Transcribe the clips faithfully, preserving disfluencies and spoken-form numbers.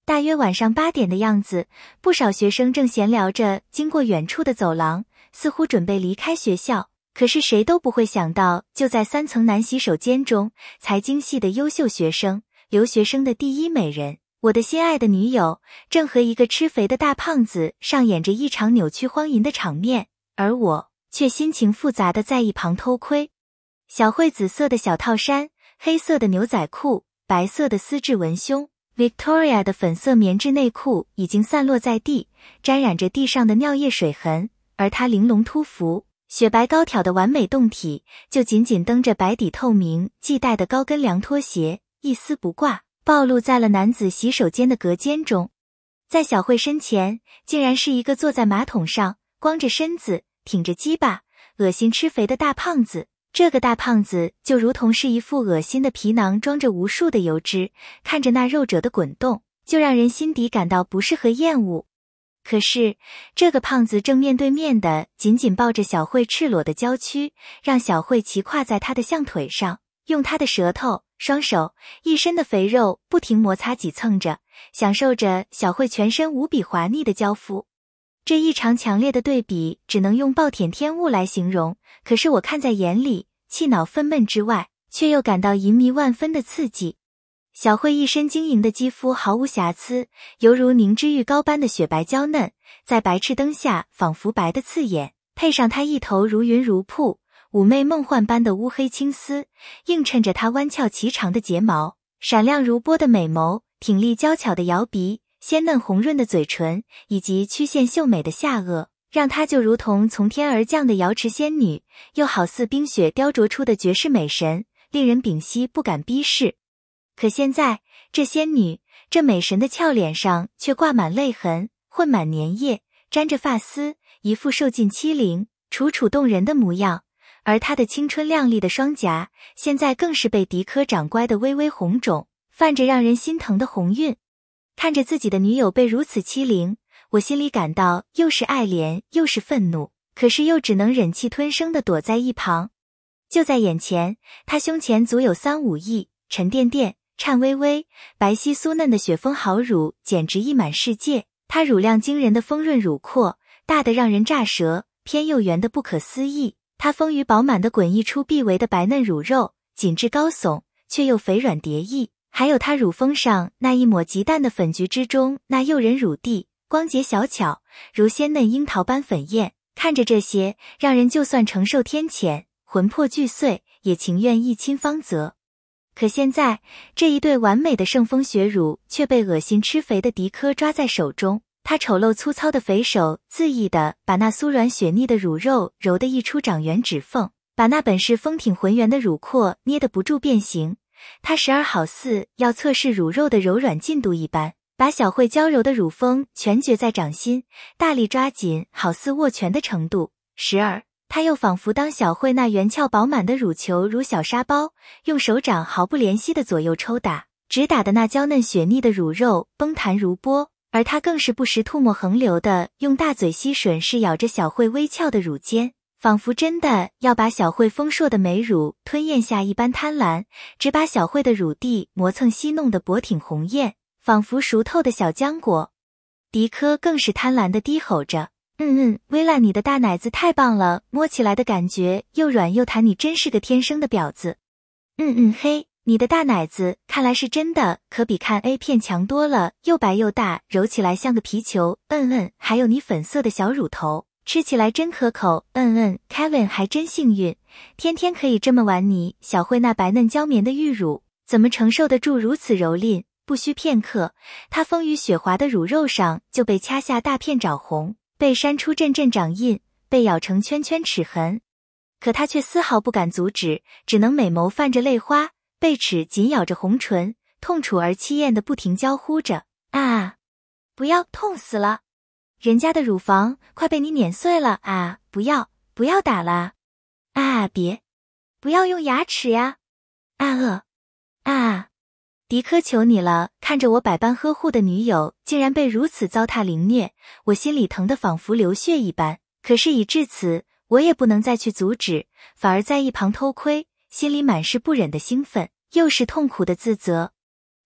大约晚上八点的样子，不少学生正闲聊着，经过远处的走廊，似乎准备离开学校。可是谁都不会想到，就在三层男洗手间中，财经系的优秀学生，留学生的第一美人，我的心爱的女友，正和一个吃肥的大胖子上演着一场扭曲荒淫的场面，而我却心情复杂地在一旁偷窥。小慧紫色的小套衫，黑色的牛仔裤，白色的丝质文胸， Victoria 的粉色棉质内裤已经散落在地，沾染着地上的尿液水痕，而她玲珑突服，雪白高挑的完美胴体，就紧紧蹬着白底透明系带的高跟凉拖鞋，一丝不挂，暴露在了男子洗手间的隔间中。在小慧身前，竟然是一个坐在马桶上，光着身子，挺着鸡巴，恶心吃肥的大胖子。这个大胖子就如同是一副恶心的皮囊，装着无数的油脂，看着那肉褶的滚动，就让人心底感到不适和厌恶。可是这个胖子正面对面的紧紧抱着小慧赤裸的娇躯，让小慧骑跨在他的象腿上，用他的舌头、双手、一身的肥肉不停摩擦挤蹭着，享受着小慧全身无比滑腻的交付。这异常强烈的对比只能用暴殄天物来形容，可是我看在眼里，气恼愤懑之外，却又感到淫迷万分的刺激。小慧一身晶莹的肌肤毫无瑕疵，犹如凝脂玉膏般的雪白娇嫩，在白炽灯下仿佛白得刺眼，配上她一头如云如瀑、妩媚梦幻般的乌黑青丝，映衬着她弯翘颀长的睫毛，闪亮如波的美眸，挺立娇巧的摇鼻，鲜嫩红润的嘴唇，以及曲线秀美的下颚，让她就如同从天而降的瑶池仙女，又好似冰雪雕琢出的绝世美神，令人屏息不敢逼视。可现在，这仙女，这美神的俏脸上却挂满泪痕，混满粘液，沾着发丝，一副受尽欺凌、楚楚动人的模样。而她的青春靓丽的双颊，现在更是被迪科长乖的微微红肿，泛着让人心疼的红晕。看着自己的女友被如此欺凌，我心里感到又是爱怜又是愤怒，可是又只能忍气吞声地躲在一旁。就在眼前，她胸前足有三五亿，沉甸甸，颤巍巍，白皙酥嫩的雪峰好乳简直溢满世界。她乳量惊人的丰润乳廓，大得让人乍舌，偏又圆得不可思议。她丰腴饱满的滚溢出臂围的白嫩乳肉，紧致高耸，却又肥软叠溢。还有她乳峰上那一抹极淡的粉橘之中那诱人乳蒂，光洁小巧，如鲜嫩樱桃般粉艳。看着这些，让人就算承受天谴，魂魄俱碎，也情愿一亲芳泽。可现在，这一对完美的圣风雪乳却被恶心吃肥的迪科抓在手中，他丑陋粗糙的肥手恣意地把那酥软雪腻的乳肉揉得一出长圆指缝，把那本是丰挺浑圆的乳廓捏得不住变形。他时而好似要测试乳肉的柔软进度一般，把小慧娇柔的乳峰全攫在掌心，大力抓紧，好似握拳的程度；时而他又仿佛当小慧那圆翘饱满的乳球如小沙包，用手掌毫不怜惜的左右抽打，直打的那娇嫩雪腻的乳肉崩弹如波。而他更是不时吐沫横流的用大嘴吸吮式咬着小慧微翘的乳尖，仿佛真的要把小慧丰硕的美乳吞咽下一般贪婪，只把小慧的乳蒂磨蹭吸弄得薄挺红艳，仿佛熟透的小浆果。迪科更是贪婪地低吼着，嗯嗯，薇拉，你的大奶子太棒了，摸起来的感觉又软又弹，你真是个天生的婊子。嗯嗯嘿，你的大奶子看来是真的，可比看 A 片强多了，又白又大，揉起来像个皮球，嗯嗯，还有你粉色的小乳头，吃起来真可口，嗯嗯 ，Kevin 还真幸运，天天可以这么玩你。小慧那白嫩娇绵的玉乳，怎么承受得住如此蹂躏？不需片刻，她丰腴雪滑的乳肉上就被掐下大片枣红，被扇出阵阵掌印，被咬成圈圈齿痕。可她却丝毫不敢阻止，只能美眸泛着泪花，贝齿紧咬着红唇，痛楚而凄艳的不停娇呼着，啊，不要，痛死了！人家的乳房快被你碾碎了啊！不要，不要打了！啊，别，不要用牙齿呀！啊呃，啊！迪科，求你了！看着我百般呵护的女友竟然被如此糟蹋凌虐，我心里疼得仿佛流血一般。可是已至此，我也不能再去阻止，反而在一旁偷窥，心里满是不忍的兴奋，又是痛苦的自责。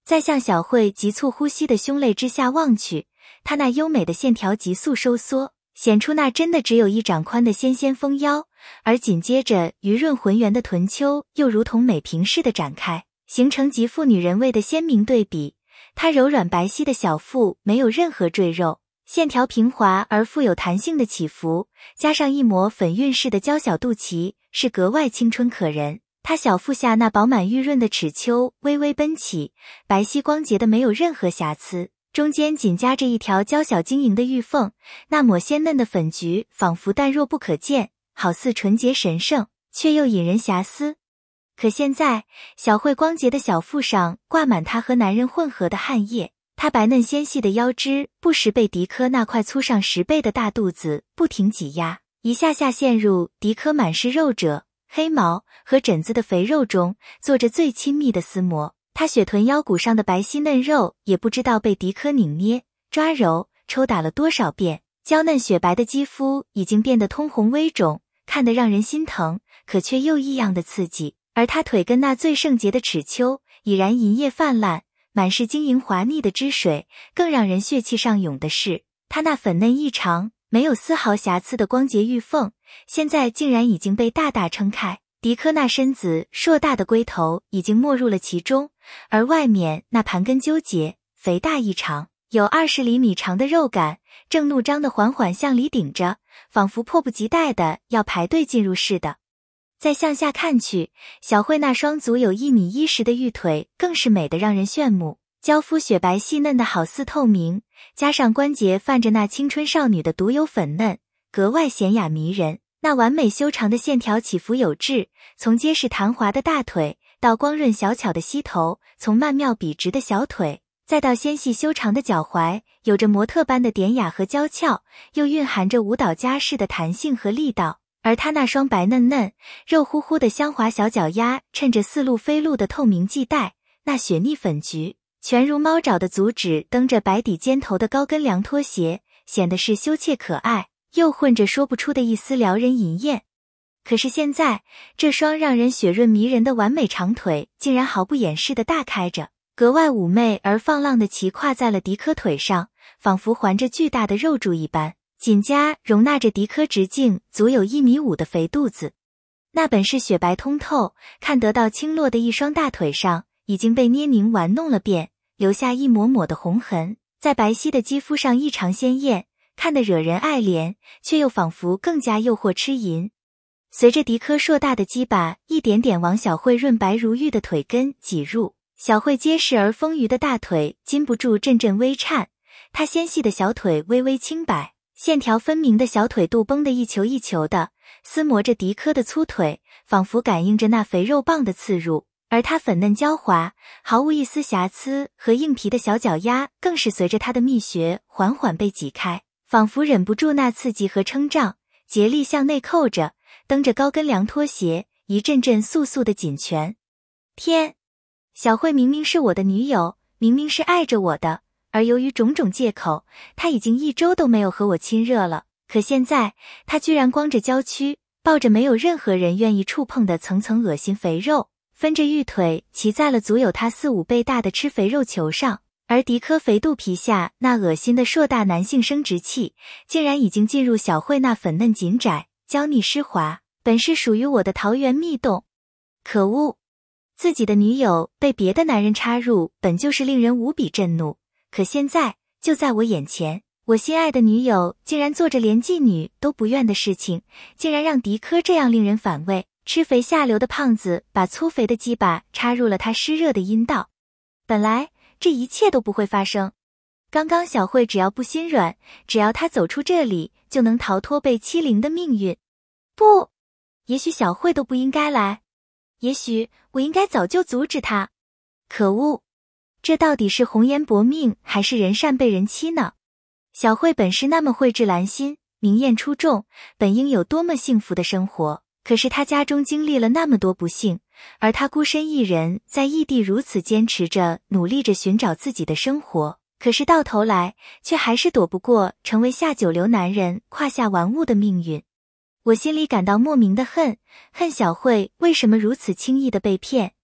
再向小慧急促呼吸的胸肋之下望去，她那优美的线条急速收缩，显出那真的只有一掌宽的纤纤丰腰，而紧接着余润浑圆的臀丘又如同美平似的展开，形成极富女人味的鲜明对比。她柔软白皙的小腹没有任何赘肉，线条平滑而富有弹性的起伏，加上一抹粉晕似的娇小肚脐，是格外青春可人。她小腹下那饱满玉润的齿丘微微奔起，白皙光洁的没有任何瑕疵，中间紧夹着一条娇小晶莹的玉缝，那抹鲜嫩的粉菊仿佛淡若不可见，好似纯洁神圣，却又引人遐思。可现在，小慧光洁的小腹上挂满她和男人混合的汗液，她白嫩纤细的腰肢不时被迪科那块粗上十倍的大肚子不停挤压，一下下陷入迪科满是肉褶、黑毛和疹子的肥肉中，做着最亲密的厮磨。她雪臀腰骨上的白皙嫩肉也不知道被迪科拧捏、抓揉、抽打了多少遍，娇嫩雪白的肌肤已经变得通红微肿，看得让人心疼，可却又异样的刺激。而她腿根那最圣洁的齿丘已然银液泛滥，满是晶莹滑腻的汁水。更让人血气上涌的是，她那粉嫩异常、没有丝毫瑕疵的光洁玉缝，现在竟然已经被大大撑开。迪科那身子硕大的龟头已经没入了其中，而外面那盘根纠结、肥大异常、有二十厘米长的肉感，正怒张地缓缓向里顶着，仿佛迫不及待的要排队进入似的。再向下看去，小慧那双足有一米一十的玉腿更是美得让人炫目，娇肤雪白细嫩的好似透明，加上关节泛着那青春少女的独有粉嫩，格外娴雅迷人。那完美修长的线条起伏有致，从结实弹滑的大腿到光润小巧的膝头，从曼妙笔直的小腿再到纤细修长的脚踝，有着模特般的典雅和娇俏，又蕴含着舞蹈家式的弹性和力道。而她那双白嫩嫩、肉乎乎的香滑小脚丫，趁着似露非露的透明系带，那雪腻粉菊，全如猫爪的足趾蹬着白底尖头的高跟凉拖鞋，显得是羞怯可爱，又混着说不出的一丝撩人淫艳。可是现在，这双让人雪润迷人的完美长腿，竟然毫不掩饰地大开着，格外妩媚而放浪地骑跨在了迪科腿上，仿佛环着巨大的肉柱一般。紧夹容纳着迪科直径足有一米五的肥肚子，那本是雪白通透，看得到轻落的一双大腿上已经被捏凝玩弄了遍，留下一抹抹的红痕，在白皙的肌肤上异常鲜艳，看得惹人爱怜，却又仿佛更加诱惑痴淫。随着迪科硕大的鸡巴一点点往小慧润白如玉的腿根挤入，小慧结实而丰腴的大腿禁不住阵阵微颤，她纤细的小腿微微轻摆，线条分明的小腿肚绷得一球一球的，撕磨着迪科的粗腿，仿佛感应着那肥肉棒的刺入，而她粉嫩娇滑、毫无一丝瑕疵和硬皮的小脚丫，更是随着她的蜜穴缓缓被挤开，仿佛忍不住那刺激和撑胀，竭力向内扣着，蹬着高跟凉拖鞋，一阵阵簌簌的紧蜷。天！小慧明明是我的女友，明明是爱着我的，而由于种种借口，她已经一周都没有和我亲热了。可现在，她居然光着娇躯，抱着没有任何人愿意触碰的层层恶心肥肉，分着玉腿骑在了足有她四五倍大的吃肥肉球上，而迪科肥肚皮下那恶心的硕大男性生殖器，竟然已经进入小慧那粉嫩紧窄、娇腻湿滑，本是属于我的桃源蜜洞。可恶！自己的女友被别的男人插入，本就是令人无比震怒。可现在，就在我眼前，我心爱的女友竟然做着连妓女都不愿的事情，竟然让迪科这样令人反胃、吃肥下流的胖子把粗肥的鸡巴插入了他湿热的阴道。本来，这一切都不会发生。刚刚小慧只要不心软，只要她走出这里，就能逃脱被欺凌的命运。不，也许小慧都不应该来。也许我应该早就阻止她。可恶！这到底是红颜薄命还是人善被人欺呢？小慧本是那么蕙质兰心，明艳出众，本应有多么幸福的生活，可是她家中经历了那么多不幸，而她孤身一人在异地如此坚持着，努力着寻找自己的生活，可是到头来却还是躲不过成为下九流男人胯下玩物的命运。我心里感到莫名的恨，恨小慧为什么如此轻易的被骗，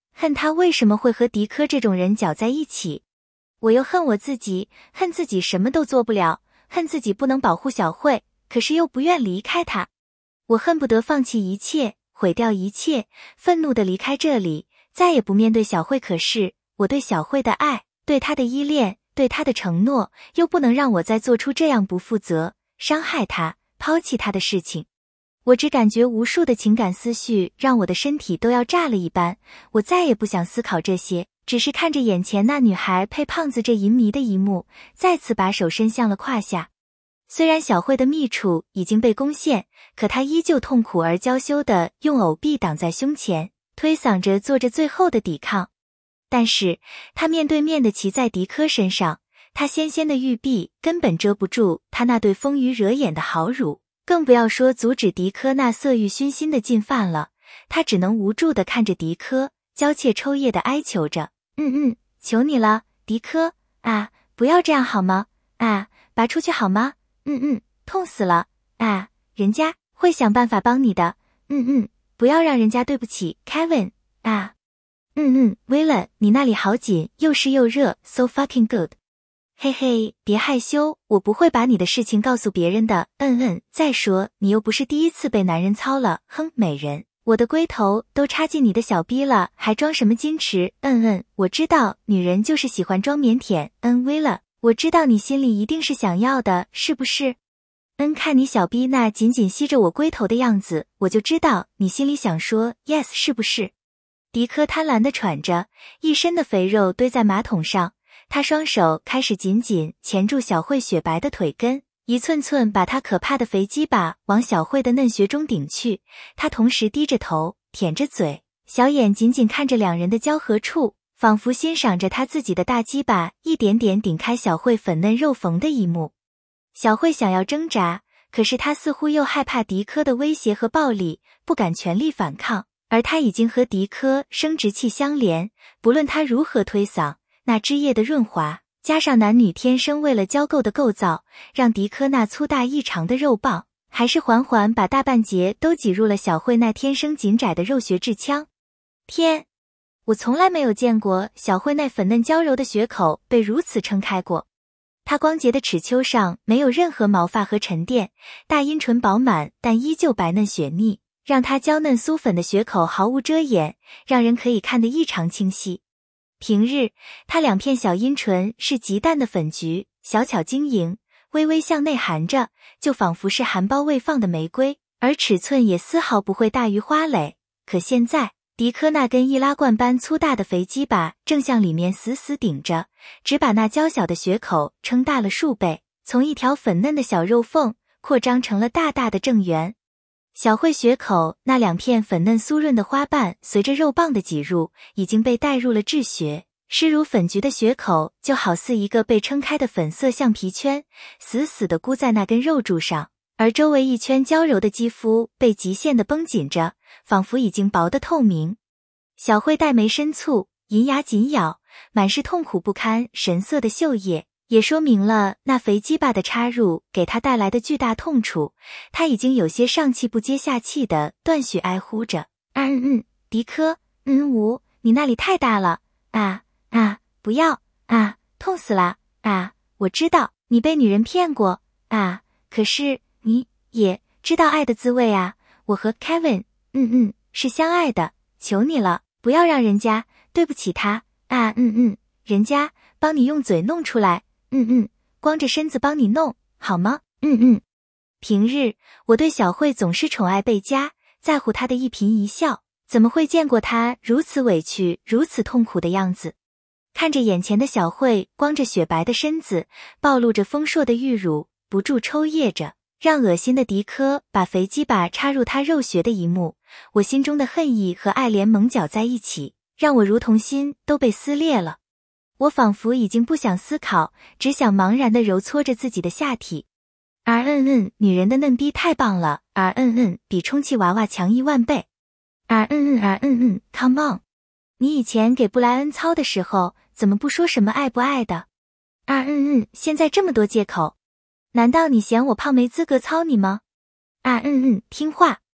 恨他为什么会和迪科这种人搅在一起。我又恨我自己，恨自己什么都做不了，恨自己不能保护小慧，可是又不愿离开他。我恨不得放弃一切，毁掉一切，愤怒地离开这里，再也不面对小慧。可是我对小慧的爱，对她的依恋，对她的承诺，又不能让我再做出这样不负责、伤害她、抛弃她的事情。我只感觉无数的情感思绪让我的身体都要炸了一般，我再也不想思考这些，只是看着眼前那女孩配胖子这淫迷的一幕，再次把手伸向了胯下。虽然小慧的密处已经被攻陷，可她依旧痛苦而娇羞地用藕臂挡在胸前，推搡着做着最后的抵抗。但是她面对面地骑在迪科身上，她纤纤的玉臂根本遮不住她那对丰腴惹眼的好乳，更不要说阻止迪科那色欲熏心的进犯了。她只能无助地看着迪科，娇怯抽噎地哀求着：嗯嗯，求你了，迪科，啊，不要这样好吗？啊，拔出去好吗？嗯嗯，痛死了，啊，人家会想办法帮你的，嗯嗯，不要让人家对不起 Kevin， 啊，嗯嗯 Willa， 你那里好紧，又湿又热 ，so fucking good。嘿嘿，别害羞，我不会把你的事情告诉别人的，嗯嗯，再说你又不是第一次被男人操了，哼，美人，我的龟头都插进你的小逼了，还装什么矜持，嗯嗯，我知道女人就是喜欢装腼腆，嗯，Willa，我知道你心里一定是想要的，是不是？嗯，看你小逼那紧紧吸着我龟头的样子，我就知道你心里想说 yes， 是不是？迪科贪婪地喘着，一身的肥肉堆在马桶上，他双手开始紧紧钳住小慧雪白的腿根，一寸寸把他可怕的肥鸡巴往小慧的嫩穴中顶去。他同时低着头，舔着嘴，小眼紧紧看着两人的交合处，仿佛欣赏着他自己的大鸡巴一点点顶开小慧粉嫩肉缝的一幕。小慧想要挣扎，可是她似乎又害怕迪科的威胁和暴力，不敢全力反抗，而她已经和迪科生殖器相连，不论他如何推搡，那汁液的润滑，加上男女天生为了交媾的构造，让迪科那粗大异常的肉棒，还是缓缓把大半截都挤入了小慧那天生紧窄的肉穴至腔。天！我从来没有见过小慧那粉嫩娇柔的穴口被如此撑开过。她光洁的齿丘上没有任何毛发和沉淀，大阴唇饱满但依旧白嫩雪腻，让她娇嫩酥粉的穴口毫无遮掩，让人可以看得异常清晰。平日，她两片小阴唇是极淡的粉橘，小巧晶莹，微微向内含着，就仿佛是含苞未放的玫瑰，而尺寸也丝毫不会大于花蕾。可现在，迪科那根易拉罐般粗大的肥鸡巴正向里面死死顶着，只把那娇小的穴口撑大了数倍，从一条粉嫩的小肉缝扩张成了大大的正圆。小慧穴口那两片粉嫩酥润的花瓣随着肉棒的挤入，已经被带入了至穴，湿如粉橘的穴口就好似一个被撑开的粉色橡皮圈，死死地箍在那根肉柱上，而周围一圈娇柔的肌肤被极限地绷紧着，仿佛已经薄得透明。小慧黛眉深蹙，银牙紧咬，满是痛苦不堪神色的秀叶，也说明了那肥鸡巴的插入给她带来的巨大痛楚。她已经有些上气不接下气的断续哀呼着：嗯嗯，迪科，嗯无，你那里太大了，啊啊，不要，啊，痛死了，啊，我知道你被女人骗过，啊，可是你也知道爱的滋味啊，我和 Kevin， 嗯嗯，是相爱的，求你了，不要让人家对不起他，啊嗯嗯，人家帮你用嘴弄出来，嗯嗯，光着身子帮你弄，好吗？嗯嗯。平日我对小慧总是宠爱倍加，在乎她的一颦一笑，怎么会见过她如此委屈、如此痛苦的样子？看着眼前的小慧光着雪白的身子，暴露着丰硕的玉乳，不住抽噎着，让恶心的迪科把肥鸡巴插入她肉穴的一幕，我心中的恨意和爱怜猛搅在一起，让我如同心都被撕裂了。我仿佛已经不想思考，只想茫然地揉搓着自己的下体。而嗯嗯，女人的嫩逼太棒了，而嗯嗯，比充气娃娃强一万倍。而嗯嗯，而嗯嗯 ，Come on， 你以前给布莱恩操的时候，怎么不说什么爱不爱的？而嗯嗯，现在这么多借口，难道你嫌我胖没资格操你吗？而嗯嗯，听话。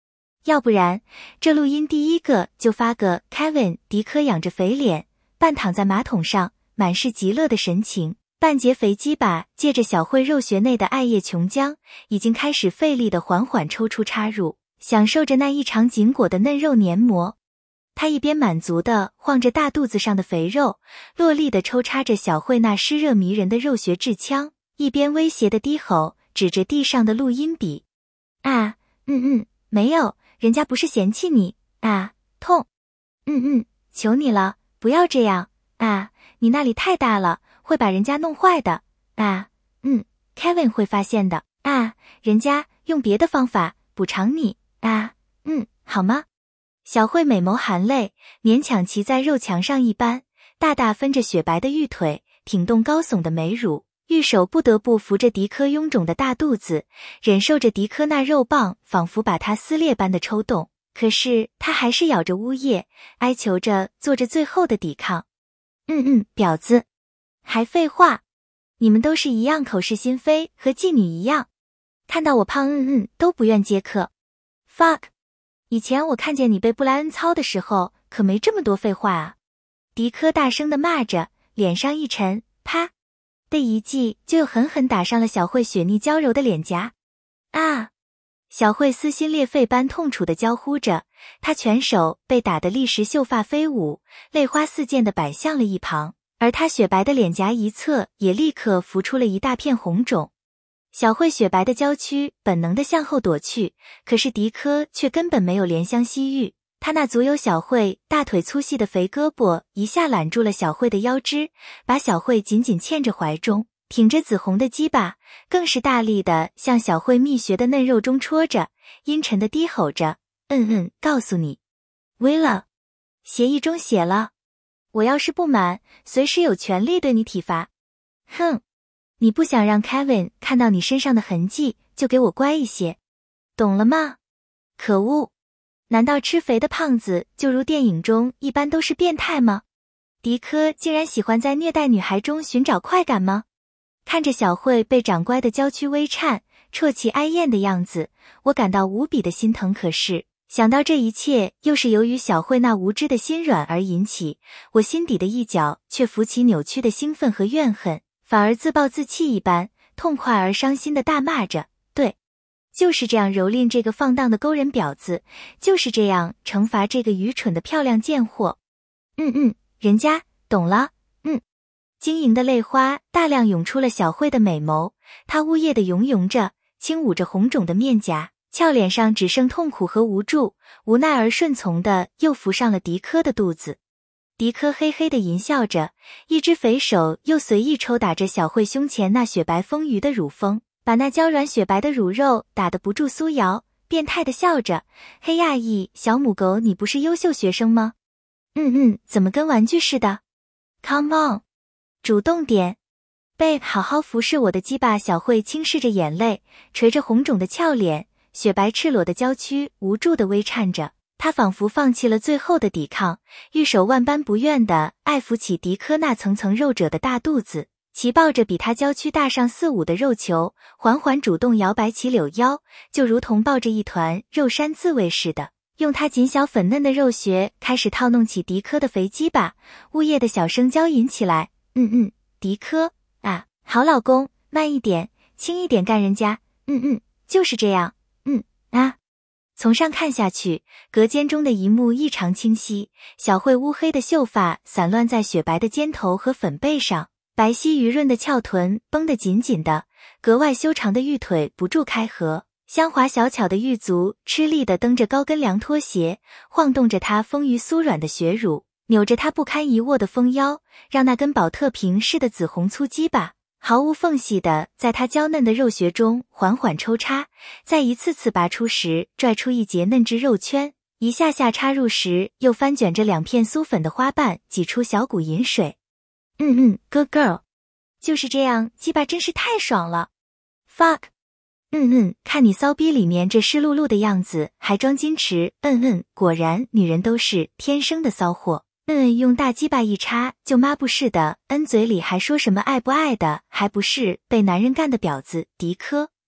要不然，这录音第一个就发个 Kevin， 迪科仰着肥脸，半躺在马桶上，满是极乐的神情，半截肥鸡巴借着小慧肉穴内的艾叶琼浆，已经开始费力的缓缓抽出插入，享受着那异常紧裹的嫩肉黏膜。他一边满足地晃着大肚子上的肥肉，落力地抽插着小慧那湿热迷人的肉穴痔腔，一边威胁地低吼，指着地上的录音笔：“啊，嗯嗯，没有，人家不是嫌弃你，啊，痛，嗯嗯，求你了，不要这样，啊，你那里太大了，会把人家弄坏的，啊，嗯 ，Kevin 会发现的，啊，人家用别的方法补偿你，啊，嗯，好吗？”小慧美眸含泪，勉强骑在肉墙上一般，大大分着雪白的玉腿，挺动高耸的美乳，玉手不得不扶着迪科臃肿的大肚子，忍受着迪科那肉棒仿佛把它撕裂般的抽动。可是他还是咬着呜咽，哀求着做着最后的抵抗。嗯嗯，婊子，还废话，你们都是一样口是心非，和妓女一样，看到我胖嗯嗯都不愿接客。fuck。以前我看见你被布莱恩操的时候，可没这么多废话啊！迪科大声地骂着，脸上一沉，啪的一记就又狠狠打上了小慧雪腻娇柔的脸颊。啊！小慧撕心裂肺般痛楚地娇呼着，她全手被打得立时秀发飞舞，泪花四溅地摆向了一旁，而她雪白的脸颊一侧也立刻浮出了一大片红肿。小慧雪白的娇躯本能地向后躲去，可是迪科却根本没有怜香惜玉，他那足有小慧大腿粗细的肥胳膊一下揽住了小慧的腰肢，把小慧紧紧嵌着怀中，挺着紫红的鸡巴，更是大力地向小慧蜜穴的嫩肉中戳着，阴沉地低吼着：“嗯嗯，告诉你，为了协议中写了，我要是不满，随时有权利对你体罚。哼！你不想让 Kevin 看到你身上的痕迹，就给我乖一些，懂了吗？可恶！难道吃肥的胖子就如电影中一般都是变态吗？迪科竟然喜欢在虐待女孩中寻找快感吗？”看着小慧被长乖的娇躯微颤，啜泣哀咽的样子，我感到无比的心疼。可是想到这一切又是由于小慧那无知的心软而引起，我心底的一角却浮起扭曲的兴奋和怨恨，反而自暴自弃一般，痛快而伤心的大骂着：“对，就是这样蹂躏这个放荡的勾人婊子，就是这样惩罚这个愚蠢的漂亮贱货。嗯嗯，人家懂了。嗯。”晶莹的泪花大量涌出了小慧的美眸，她呜咽地喁喁着，轻捂着红肿的面颊，俏脸上只剩痛苦和无助，无奈而顺从的又扶上了迪科的肚子。迪科嘿嘿地淫笑着，一只肥手又随意抽打着小慧胸前那雪白丰腴的乳峰，把那娇软雪白的乳肉打得不住酥摇，变态地笑着：“嘿呀咦，小母狗，你不是优秀学生吗？嗯嗯，怎么跟玩具似的 ？Come on， 主动点。Babe， 好好服侍我的鸡巴。”小慧轻拭着眼泪，垂着红肿的俏脸，雪白赤裸的娇躯无助地微颤着。她仿佛放弃了最后的抵抗，玉手万般不愿地爱抚起迪科那层层肉褶的大肚子，齐抱着比她娇躯大上四五的肉球，缓缓主动摇摆起柳腰，就如同抱着一团肉山自慰似的，用她紧小粉嫩的肉穴开始套弄起迪科的肥鸡巴，呜咽的小声娇吟起来：“嗯嗯，迪科啊，好老公，慢一点，轻一点干人家，嗯嗯，就是这样，嗯啊。”从上看下去，隔间中的一幕异常清晰，小慧乌黑的秀发散乱在雪白的肩头和粉背上，白皙鱼润的翘臀绷得紧紧的，格外修长的玉腿不住开合，香滑小巧的玉足吃力地蹬着高跟凉拖鞋，晃动着她丰腴酥软的雪乳，扭着她不堪一握的丰腰，让那根宝特瓶似的紫红粗鸡巴毫无缝隙地在她娇嫩的肉穴中缓缓抽插，在一次次拔出时拽出一截嫩质肉圈，一下下插入时又翻卷着两片酥粉的花瓣挤出小股饮水。嗯嗯 ，good girl， 就是这样，鸡巴真是太爽了。fuck， 嗯嗯，看你骚逼里面这湿漉漉的样子，还装矜持，嗯嗯，果然女人都是天生的骚货。嗯，用大鸡巴一插就抹布似的，恩嘴里还说什么爱不爱的，还不是被男人干的婊子。迪科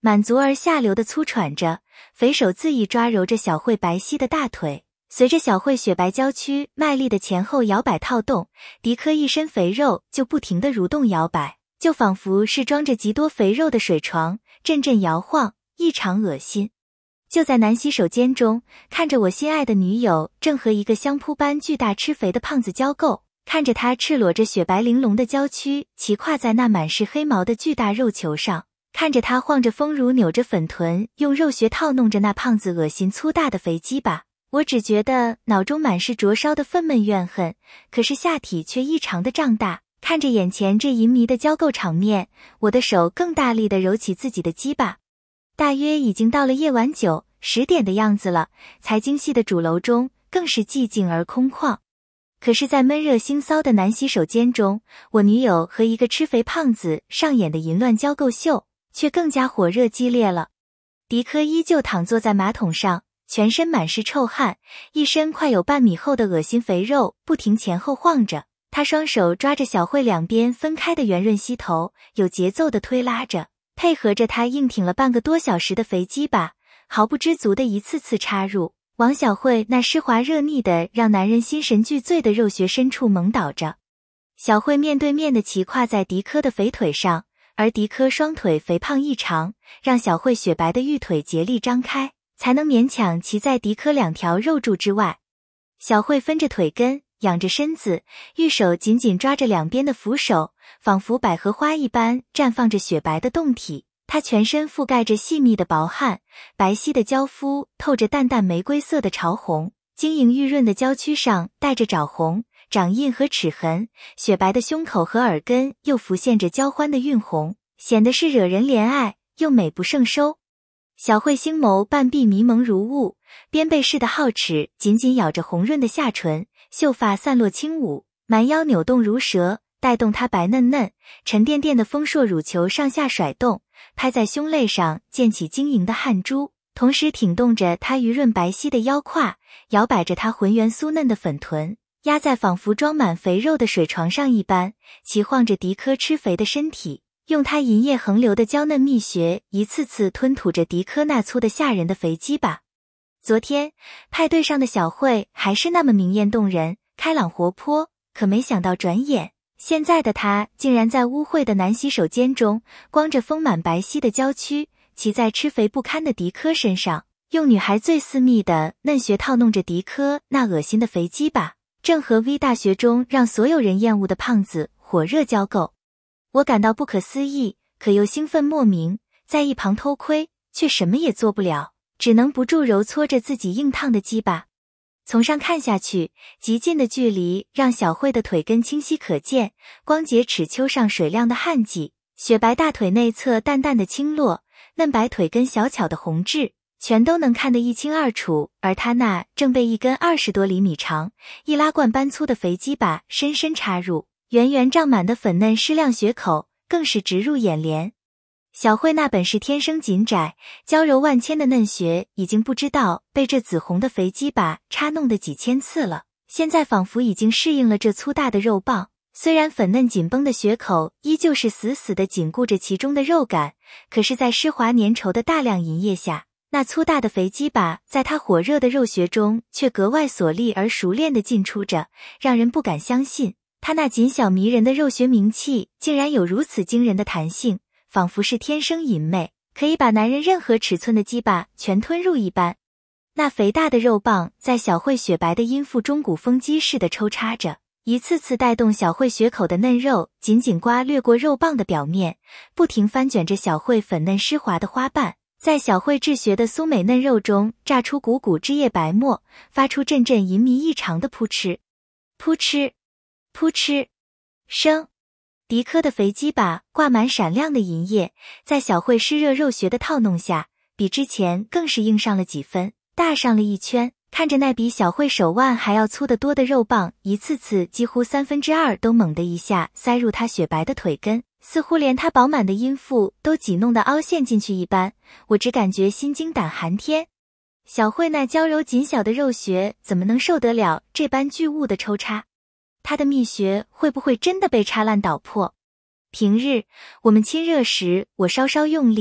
满足而下流的粗喘着，肥手恣意抓揉着小慧白皙的大腿，随着小慧雪白娇躯卖力的前后摇摆套动，迪科一身肥肉就不停地蠕动摇摆，就仿佛是装着极多肥肉的水床，阵阵摇晃，异常恶心。就在男洗手间中，看着我心爱的女友正和一个相扑般巨大吃肥的胖子交媾，看着他赤裸着雪白玲珑的娇躯骑跨在那满是黑毛的巨大肉球上，看着他晃着丰乳扭着粉臀，用肉穴套弄着那胖子恶心粗大的肥鸡巴，我只觉得脑中满是灼烧的愤懑怨恨，可是下体却异常的胀大。看着眼前这淫靡的交媾场面，我的手更大力地揉起自己的鸡巴。大约已经到了夜晚九十点的样子了，财经系的主楼中更是寂静而空旷。可是在闷热腥骚的男洗手间中，我女友和一个吃肥胖子上演的淫乱交媾秀却更加火热激烈了。迪科依旧躺坐在马桶上，全身满是臭汗，一身快有半米厚的恶心肥肉不停前后晃着，他双手抓着小慧两边分开的圆润膝头，有节奏地推拉着，配合着他硬挺了半个多小时的肥鸡巴，毫不知足地一次次插入，往小慧那湿滑热腻的让男人心神俱醉的肉穴深处猛倒着。小慧面对面地骑跨在迪科的肥腿上，而迪科双腿肥胖异常，让小慧雪白的玉腿竭力张开，才能勉强骑在迪科两条肉柱之外。小慧分着腿根，仰着身子，玉手紧紧抓着两边的扶手，仿佛百合花一般绽放着雪白的胴体。她全身覆盖着细密的薄汗，白皙的娇肤透着淡淡玫瑰色的潮红，晶莹玉润的娇躯上带着爪红、掌印和齿痕，雪白的胸口和耳根又浮现着娇欢的晕红，显得是惹人怜爱，又美不胜收。小慧星眸半闭迷蒙如雾，边背似的皓齿紧紧咬着红润的下唇，秀发散落轻舞，蛮腰扭动如蛇，带动她白嫩嫩、沉甸甸的丰硕乳球上下甩动，拍在胸肋上溅起晶莹的汗珠，同时挺动着她鱼润白皙的腰胯，摇摆着她浑圆酥嫩的粉臀，压在仿佛装满肥肉的水床上一般，齐晃着迪科吃肥的身体，用她银液横流的娇嫩蜜穴一次次吞吐着迪科那粗的吓人的肥鸡巴。昨天派对上的小慧还是那么明艳动人、开朗活泼，可没想到转眼现在的她竟然在污秽的男洗手间中，光着丰满白皙的娇躯，骑在吃肥不堪的迪科身上，用女孩最私密的嫩穴套弄着迪科那恶心的肥鸡巴，正和 V 大学中让所有人厌恶的胖子火热交媾。我感到不可思议，可又兴奋莫名，在一旁偷窥，却什么也做不了，只能不住揉搓着自己硬烫的鸡巴。从上看下去，极近的距离让小慧的腿根清晰可见，光洁齿丘上水亮的汗迹，雪白大腿内侧淡淡的青络，嫩白腿根小巧的红痣，全都能看得一清二楚。而她那正被一根二十多厘米长、易拉罐般粗的肥鸡巴深深插入，圆圆胀满的粉嫩湿亮血口更是直入眼帘。小慧那本是天生紧窄、娇柔万千的嫩穴，已经不知道被这紫红的肥鸡巴插弄的几千次了，现在仿佛已经适应了这粗大的肉棒。虽然粉嫩紧绷的穴口依旧是死死地紧固着其中的肉感，可是在湿滑粘稠的大量银液下，那粗大的肥鸡巴在它火热的肉穴中却格外所力而熟练地进出着，让人不敢相信，它那紧小迷人的肉穴名器竟然有如此惊人的弹性，仿佛是天生淫媚，可以把男人任何尺寸的鸡巴全吞入一般。那肥大的肉棒在小慧雪白的阴腹中鼓风机似的抽插着，一次次带动小慧血口的嫩肉紧紧刮掠过肉棒的表面，不停翻卷着小慧粉嫩湿滑的花瓣，在小慧治穴的酥美嫩肉中炸出股股汁液白沫，发出阵阵淫靡异常的扑哧扑哧扑哧声。迪科的肥鸡巴挂满闪亮的银液，在小慧湿热肉穴的套弄下，比之前更是硬上了几分，大上了一圈。看着那比小慧手腕还要粗得多的肉棒，一次次几乎三分之二都猛地一下塞入她雪白的腿根，似乎连她饱满的阴腹都挤弄得凹陷进去一般，我只感觉心惊胆寒天。小慧那娇柔紧小的肉穴怎么能受得了这般巨物的抽插？她的蜜穴会不会真的被插烂捣破？平日我们亲热时，我稍稍用力，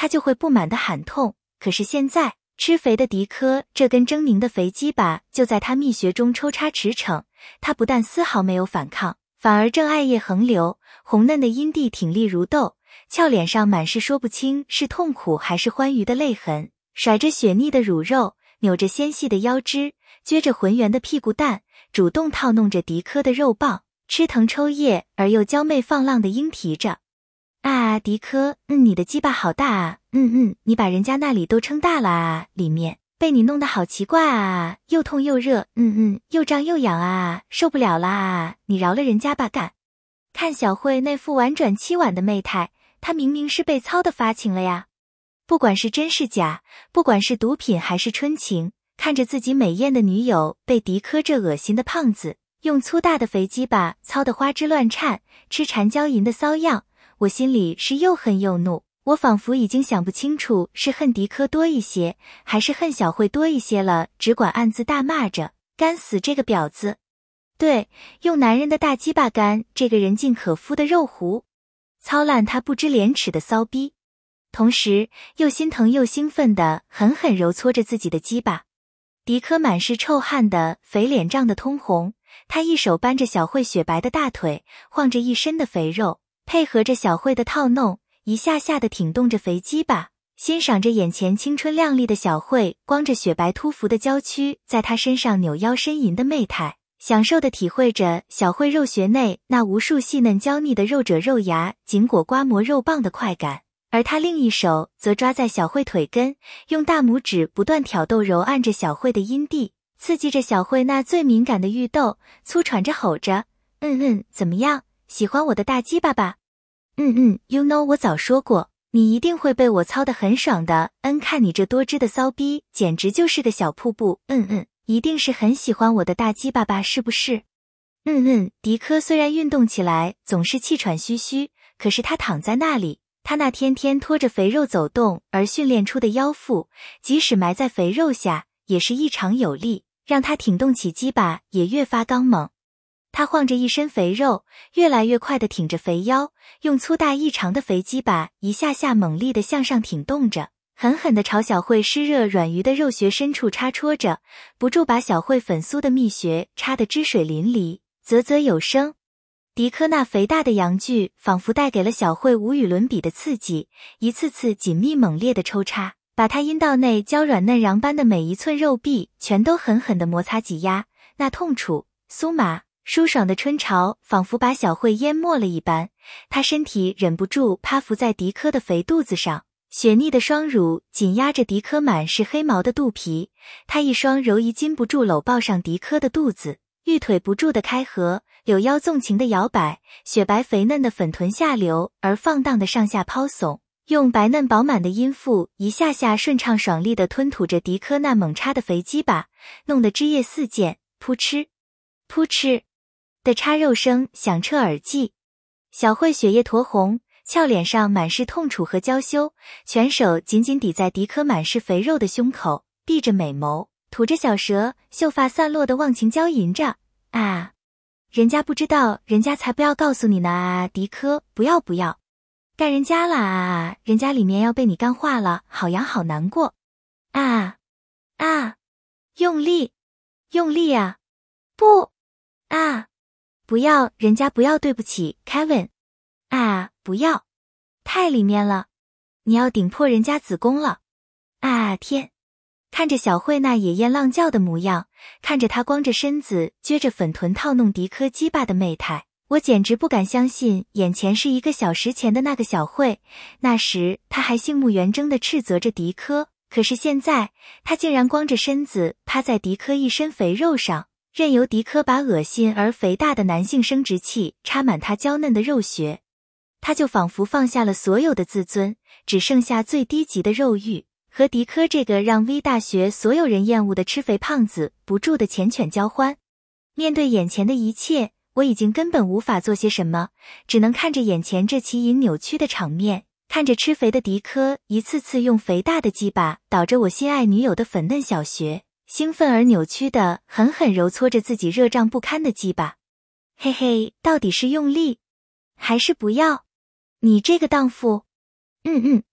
他就会不满地喊痛。可是现在，吃肥的迪科这根狰狞的肥鸡巴就在他蜜穴中抽插驰骋，他不但丝毫没有反抗，反而正爱液横流，红嫩的阴蒂挺立如豆，俏脸上满是说不清是痛苦还是欢愉的泪痕，甩着雪腻的乳肉，扭着纤细的腰肢，撅着浑圆的屁股蛋，主动套弄着迪科的肉棒，吃疼抽液而又娇媚放浪的莺啼着。啊，迪科，嗯，你的鸡巴好大啊，嗯嗯，你把人家那里都撑大了啊，里面被你弄得好奇怪啊，又痛又热，嗯嗯，又胀又痒啊，受不了啦啊，你饶了人家吧干。看小慧那副婉转凄婉的媚态，她明明是被操的发情了呀。不管是真是假，不管是毒品还是春情，看着自己美艳的女友被迪科这恶心的胖子用粗大的肥鸡巴操得花枝乱颤，痴缠娇吟的骚样，我心里是又恨又怒，我仿佛已经想不清楚是恨迪科多一些，还是恨小慧多一些了，只管暗自大骂着，干死这个婊子。对，用男人的大鸡巴干这个人尽可夫的肉壶，操烂他不知廉耻的骚逼。同时又心疼又兴奋地狠狠揉搓着自己的鸡巴。迪科满是臭汗的肥脸涨得通红，他一手扳着小慧雪白的大腿，晃着一身的肥肉，配合着小慧的套弄，一下下地挺动着肥鸡巴，欣赏着眼前青春靓丽的小慧光着雪白突兀的娇躯在他身上扭腰呻吟的媚态，享受地体会着小慧肉穴内那无数细嫩娇腻的肉褶肉芽紧裹刮磨肉棒的快感。而他另一手则抓在小慧腿根，用大拇指不断挑逗揉按着小慧的阴蒂，刺激着小慧那最敏感的玉豆，粗喘着吼着，嗯嗯，怎么样，喜欢我的大鸡巴吧？嗯嗯 you know 我早说过，你一定会被我操得很爽的，嗯，看你这多汁的骚逼，简直就是个小瀑布，嗯嗯，一定是很喜欢我的大鸡巴吧，是不是？嗯嗯，迪科虽然运动起来总是气喘吁吁，可是他躺在那里，他那天天拖着肥肉走动而训练出的腰腹，即使埋在肥肉下，也是异常有力，让他挺动起鸡巴也越发刚猛。他晃着一身肥肉，越来越快地挺着肥腰，用粗大异常的肥鸡巴一下下猛力地向上挺动着，狠狠地朝小慧湿热软鱼的肉穴深处插戳着，不住把小慧粉酥的蜜穴插得汁水淋漓，啧啧有声。迪科那肥大的阳具仿佛带给了小慧无与伦比的刺激，一次次紧密猛烈的抽插，把她阴道内娇软嫩瓤般的每一寸肉壁全都狠狠地摩擦挤压，那痛楚、酥麻、舒爽的春潮仿佛把小慧淹没了一般，她身体忍不住趴伏在迪科的肥肚子上，雪腻的双乳紧压着迪科满是黑毛的肚皮，她一双柔仪禁不住搂抱上迪科的肚子，玉腿不住地开合，柳腰纵情地摇摆，雪白肥嫩的粉臀下流而放荡地上下抛耸，用白嫩饱满的阴腹一下下顺畅爽利地吞吐着迪科那猛插的肥鸡巴，弄得汁液四溅，扑哧扑哧的插肉声响彻耳际。小慧血液酡红，俏脸上满是痛楚和娇羞，全手紧紧抵在迪科满是肥肉的胸口，闭着美眸，吐着小舌，秀发散落的忘情娇吟着，啊，人家不知道，人家才不要告诉你呢啊，迪科，不要不要，干人家啦啊，人家里面要被你干化了，好痒好难过，啊啊，用力用力啊，不啊，不要，人家不要，对不起 Kevin， 啊，不要，太里面了，你要顶破人家子宫了，啊天。看着小慧那野艳浪叫的模样，看着她光着身子撅着粉臀套弄迪科鸡巴的媚态，我简直不敢相信眼前是一个小时前的那个小慧。那时她还杏目圆睁地斥责着迪科，可是现在她竟然光着身子趴在迪科一身肥肉上，任由迪科把恶心而肥大的男性生殖器插满她娇嫩的肉穴。她就仿佛放下了所有的自尊，只剩下最低级的肉欲，和迪科这个让 V 大学所有人厌恶的吃肥胖子不住的缱绻交欢。面对眼前的一切，我已经根本无法做些什么，只能看着眼前这奇淫扭曲的场面，看着吃肥的迪科一次次用肥大的鸡巴倒着我心爱女友的粉嫩小穴，兴奋而扭曲的狠狠揉搓着自己热胀不堪的鸡巴。嘿嘿，到底是用力还是不要？你这个荡妇。嗯嗯，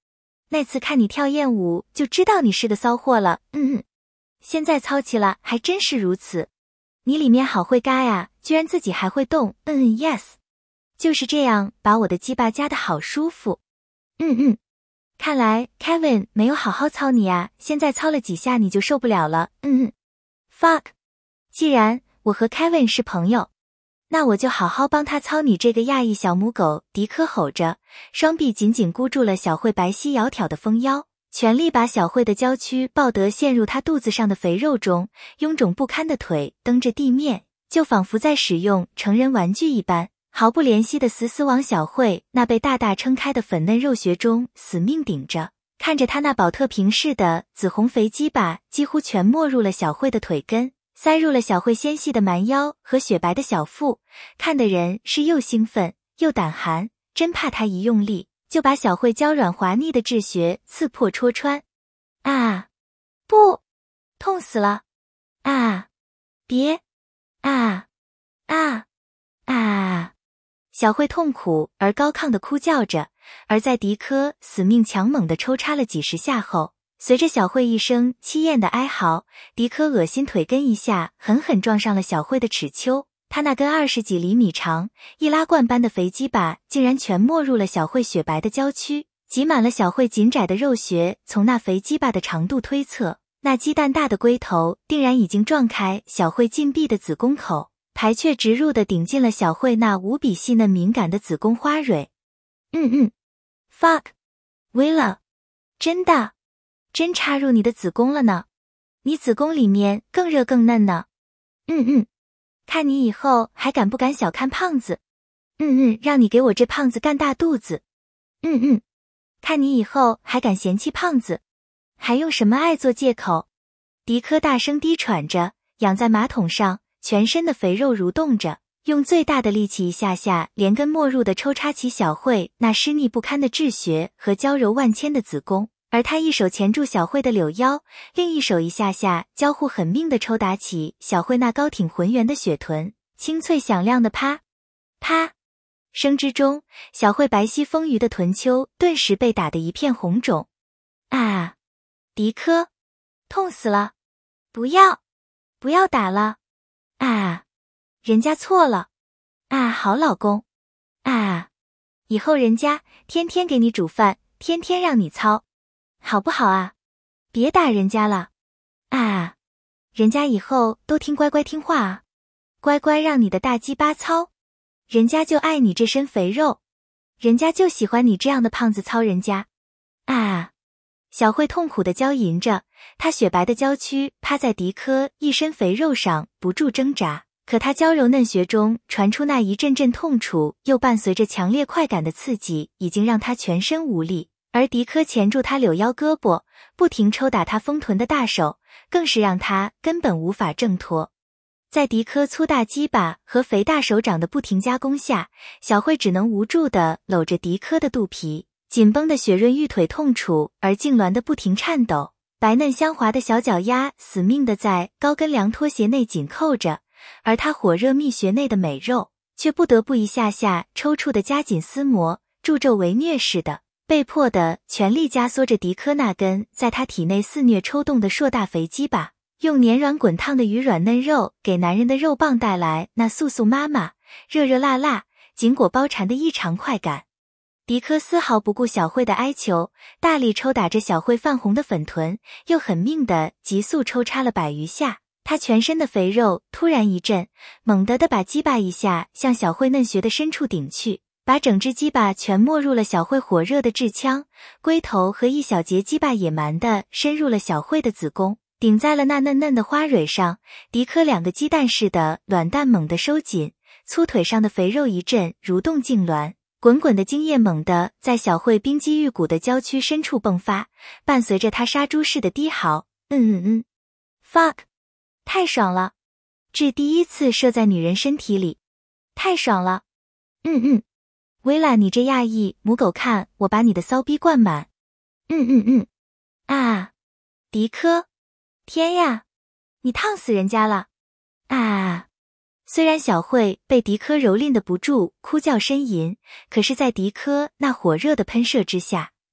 那次看你跳艳舞就知道你是个骚货了，嗯嗯。现在操起了还真是如此。你里面好会嘎呀，居然自己还会动，嗯 yes。就是这样，把我的鸡巴夹得好舒服。嗯嗯。看来 Kevin 没有好好操你啊，现在操了几下你就受不了了，嗯嗯。fuck。既然我和 Kevin 是朋友，那我就好好帮他操你这个亚裔小母狗。迪科吼着，双臂紧紧箍住了小慧白皙窈窕的丰腰，全力把小慧的娇躯抱得陷入她肚子上的肥肉中，臃肿不堪的腿蹬着地面，就仿佛在使用成人玩具一般，毫不怜惜地死死往小慧那被大大撑开的粉嫩肉穴中死命顶着，看着她那宝特瓶似的紫红肥鸡巴几乎全没入了小慧的腿根，塞入了小慧纤细的蛮腰和雪白的小腹，看的人是又兴奋又胆寒，真怕他一用力就把小慧娇软滑腻的质穴刺破戳穿。啊！不！痛死了！啊！别！啊！啊！啊！小慧痛苦而高亢地哭叫着，而在迪科死命强猛地抽插了几十下后，随着小慧一声凄艳的哀嚎，迪科恶心腿根一下狠狠撞上了小慧的齿丘，他那根二十几厘米长、易拉罐般的肥鸡巴竟然全没入了小慧雪白的娇躯，挤满了小慧紧窄的肉穴。从那肥鸡巴的长度推测，那鸡蛋大的龟头定然已经撞开小慧禁闭的子宫口，排却直入的顶进了小慧那无比细嫩敏感的子宫花蕊。嗯嗯 fuck Willa， 真的真插入你的子宫了呢，你子宫里面更热更嫩呢。嗯嗯，看你以后还敢不敢小看胖子。嗯嗯，让你给我这胖子干大肚子。嗯嗯，看你以后还敢嫌弃胖子，还用什么爱做借口。迪科大声低喘着，仰在马桶上，全身的肥肉蠕动着，用最大的力气一下下连根没入的抽插起小慧那湿腻不堪的质穴和娇柔万千的子宫，而他一手钳住小慧的柳腰，另一手一下下交互狠命地抽打起小慧那高挺浑圆的雪臀，清脆响亮的啪啪声之中，小慧白皙丰腴的臀丘顿时被打得一片红肿。啊！迪科，痛死了！不要，不要打了！啊！人家错了！啊，好老公！啊！以后人家天天给你煮饭，天天让你操，好不好啊？别打人家了！啊！人家以后都听乖乖听话啊，乖乖让你的大鸡巴操，人家就爱你这身肥肉，人家就喜欢你这样的胖子操人家。啊！小慧痛苦地娇吟着，她雪白的娇躯趴在迪科一身肥肉上不住挣扎，可她娇柔嫩穴中传出那一阵阵痛楚，又伴随着强烈快感的刺激，已经让她全身无力。而迪科钳住她柳腰胳膊，不停抽打她丰臀的大手，更是让她根本无法挣脱。在迪科粗大鸡巴和肥大手掌的不停加工下，小慧只能无助地搂着迪科的肚皮，紧绷的雪润玉腿痛楚而痉挛的不停颤抖，白嫩香滑的小脚丫死命地在高跟凉拖鞋内紧扣着，而她火热蜜穴内的美肉却不得不一下下抽搐的夹紧撕磨，助纣为虐似的，被迫的全力加缩着迪科那根在她体内肆虐抽动的硕大肥鸡巴，用黏软滚烫的鱼软嫩肉给男人的肉棒带来那素素妈妈、热热辣辣、紧裹包缠的异常快感。迪科丝毫不顾小慧的哀求，大力抽打着小慧泛红的粉臀，又狠命地急速抽插了百余下。他全身的肥肉突然一震，猛地地把鸡巴一下向小慧嫩穴的深处顶去，把整只鸡巴全没入了小慧火热的痔腔，龟头和一小节鸡巴野蛮地深入了小慧的子宫，顶在了那嫩嫩的花蕊上。迪科两个鸡蛋似的卵蛋猛地收紧，粗腿上的肥肉一阵蠕动痉挛，滚滚的精液猛地在小慧冰肌玉骨的娇躯深处迸发，伴随着她杀猪似的低嚎，嗯嗯嗯 fuck， 太爽了，这第一次射在女人身体里，太爽了，嗯嗯，薇拉你这亚裔母狗，看我把你的骚逼灌满，嗯嗯嗯，啊，迪科，天呀，你烫死人家了，啊！虽然小慧被迪科蹂躏的不住哭叫呻吟，可是在迪科那火热的喷射之下，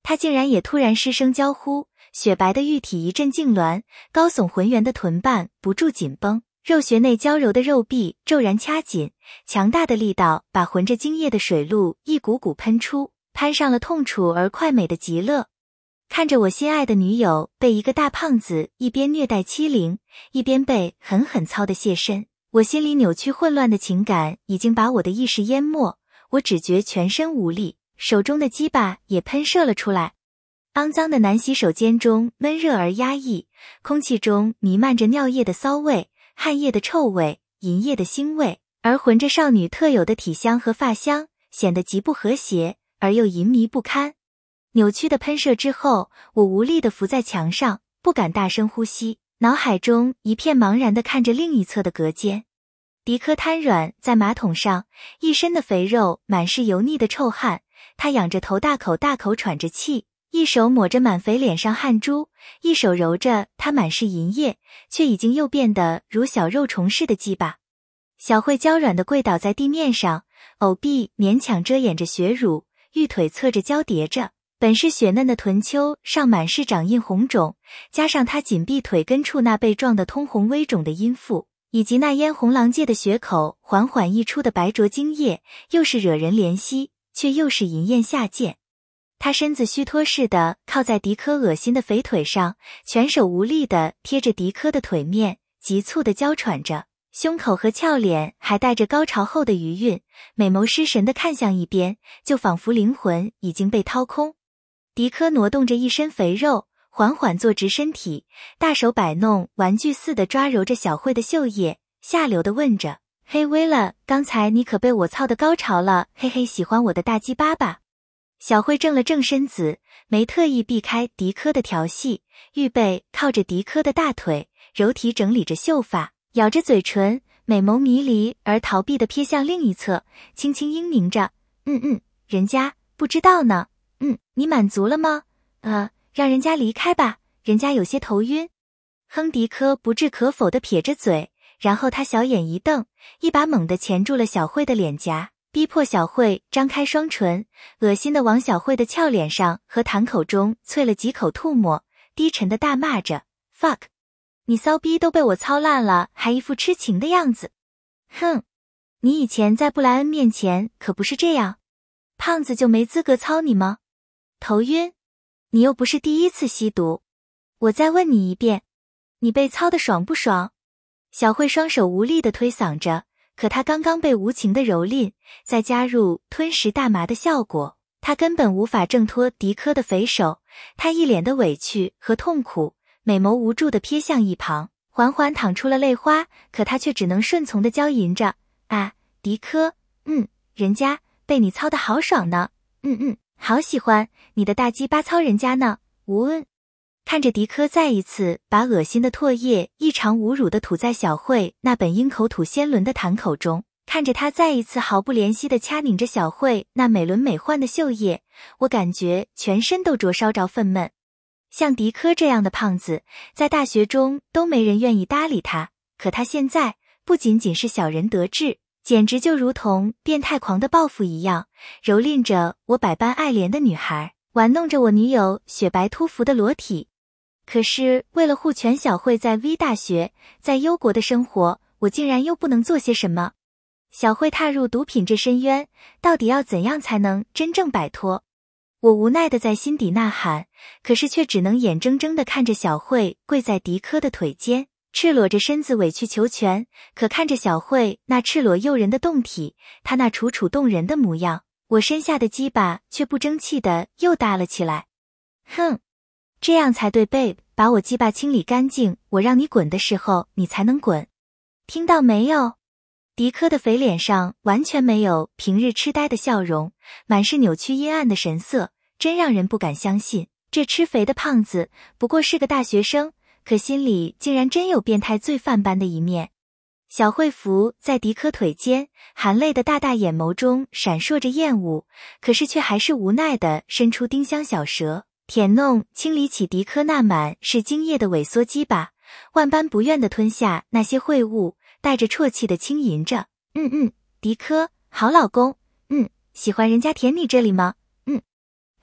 他竟然也突然失声娇呼，雪白的玉体一阵痉挛，高耸浑圆的臀瓣不住紧绷，肉穴内娇柔的肉壁骤然掐紧，强大的力道把浑着精液的水路一股股喷出，攀上了痛楚而快美的极乐。看着我心爱的女友被一个大胖子一边虐待欺凌，一边被狠狠操的泄身，我心里扭曲混乱的情感已经把我的意识淹没，我只觉全身无力，手中的鸡巴也喷射了出来。肮脏的男洗手间中闷热而压抑，空气中弥漫着尿液的骚味、汗液的臭味、淫液的腥味，而混着少女特有的体香和发香，显得极不和谐而又淫靡不堪。扭曲的喷射之后，我无力地伏在墙上，不敢大声呼吸，脑海中一片茫然地看着另一侧的隔间。迪科瘫软在马桶上，一身的肥肉满是油腻的臭汗，他仰着头大口大口喘着气，一手抹着满肥脸上汗珠，一手揉着他满是银液却已经又变得如小肉虫似的鸡巴。小慧娇软地跪倒在地面上，藕臂勉强遮掩着血乳，玉腿侧着交叠着，本是雪嫩的臀丘上满是掌印红肿，加上她紧闭腿根处那被撞得通红微肿的阴腹，以及那嫣红狼藉的血口缓缓溢出的白浊精液，又是惹人怜惜，却又是淫艳下贱。她身子虚脱似的靠在迪科恶心的肥腿上，全手无力地贴着迪科的腿面，急促地娇喘着，胸口和俏脸还带着高潮后的余韵，美眸失神地看向一边，就仿佛灵魂已经被掏空。迪科挪动着一身肥肉，缓缓坐直身体，大手摆弄玩具似的抓揉着小慧的秀叶，下流地问着：嘿微了，刚才你可被我操得高潮了，嘿嘿，喜欢我的大鸡巴吧？小慧正了正身子，没特意避开迪科的调戏，预备靠着迪科的大腿，柔体整理着秀发，咬着嘴唇，美眸迷离而逃避地瞥向另一侧，轻轻嘤咛着：嗯嗯，人家不知道呢。嗯，你满足了吗？呃，让人家离开吧，人家有些头晕。亨迪科不置可否地撇着嘴，然后他小眼一瞪，一把猛地钳住了小慧的脸颊，逼迫小慧张开双唇，恶心地往小慧的俏脸上和痰口中啐了几口吐沫，低沉地大骂着 fuck， 你骚逼都被我操烂了，还一副痴情的样子。哼，你以前在布莱恩面前可不是这样，胖子就没资格操你吗？头晕？你又不是第一次吸毒。我再问你一遍，你被操得爽不爽？小慧双手无力地推搡着，可她刚刚被无情的蹂躏，再加入吞食大麻的效果，她根本无法挣脱迪科的肥手。她一脸的委屈和痛苦，美眸无助地瞥向一旁，缓缓淌出了泪花，可她却只能顺从地娇吟着：啊，迪科，嗯，人家被你操得好爽呢，嗯嗯，好喜欢你的大鸡巴操人家呢，吴恩。看着迪科再一次把恶心的唾液异常侮辱地吐在小慧那本应口吐鲜伦的痰口中，看着他再一次毫不怜惜地掐拧着小慧那美轮美奂的秀叶，我感觉全身都灼烧着愤懑。像迪科这样的胖子，在大学中都没人愿意搭理他，可他现在不仅仅是小人得志，简直就如同变态狂的报复一样，蹂躏着我百般爱怜的女孩，玩弄着我女友雪白突兀的裸体。可是为了护全小慧在 V 大学，在忧国的生活，我竟然又不能做些什么。小慧踏入毒品这深渊，到底要怎样才能真正摆脱？我无奈地在心底呐喊，可是却只能眼睁睁地看着小慧跪在迪科的腿间，赤裸着身子委曲求全。可看着小慧那赤裸诱人的胴体，她那楚楚动人的模样，我身下的鸡巴却不争气地又搭了起来。哼，这样才对 babe， 把我鸡巴清理干净，我让你滚的时候你才能滚，听到没有？迪科的肥脸上完全没有平日痴呆的笑容，满是扭曲阴暗的神色，真让人不敢相信，这吃肥的胖子不过是个大学生，可心里竟然真有变态罪犯般的一面。小慧伏在迪科腿间，含泪的大大眼眸中闪烁着厌恶，可是却还是无奈地伸出丁香小舌，舔弄清理起迪科那满是精液的萎缩鸡巴，万般不愿地吞下那些秽物，带着啜泣地轻吟着：嗯嗯，迪科，好老公，嗯，喜欢人家舔你这里吗？嗯。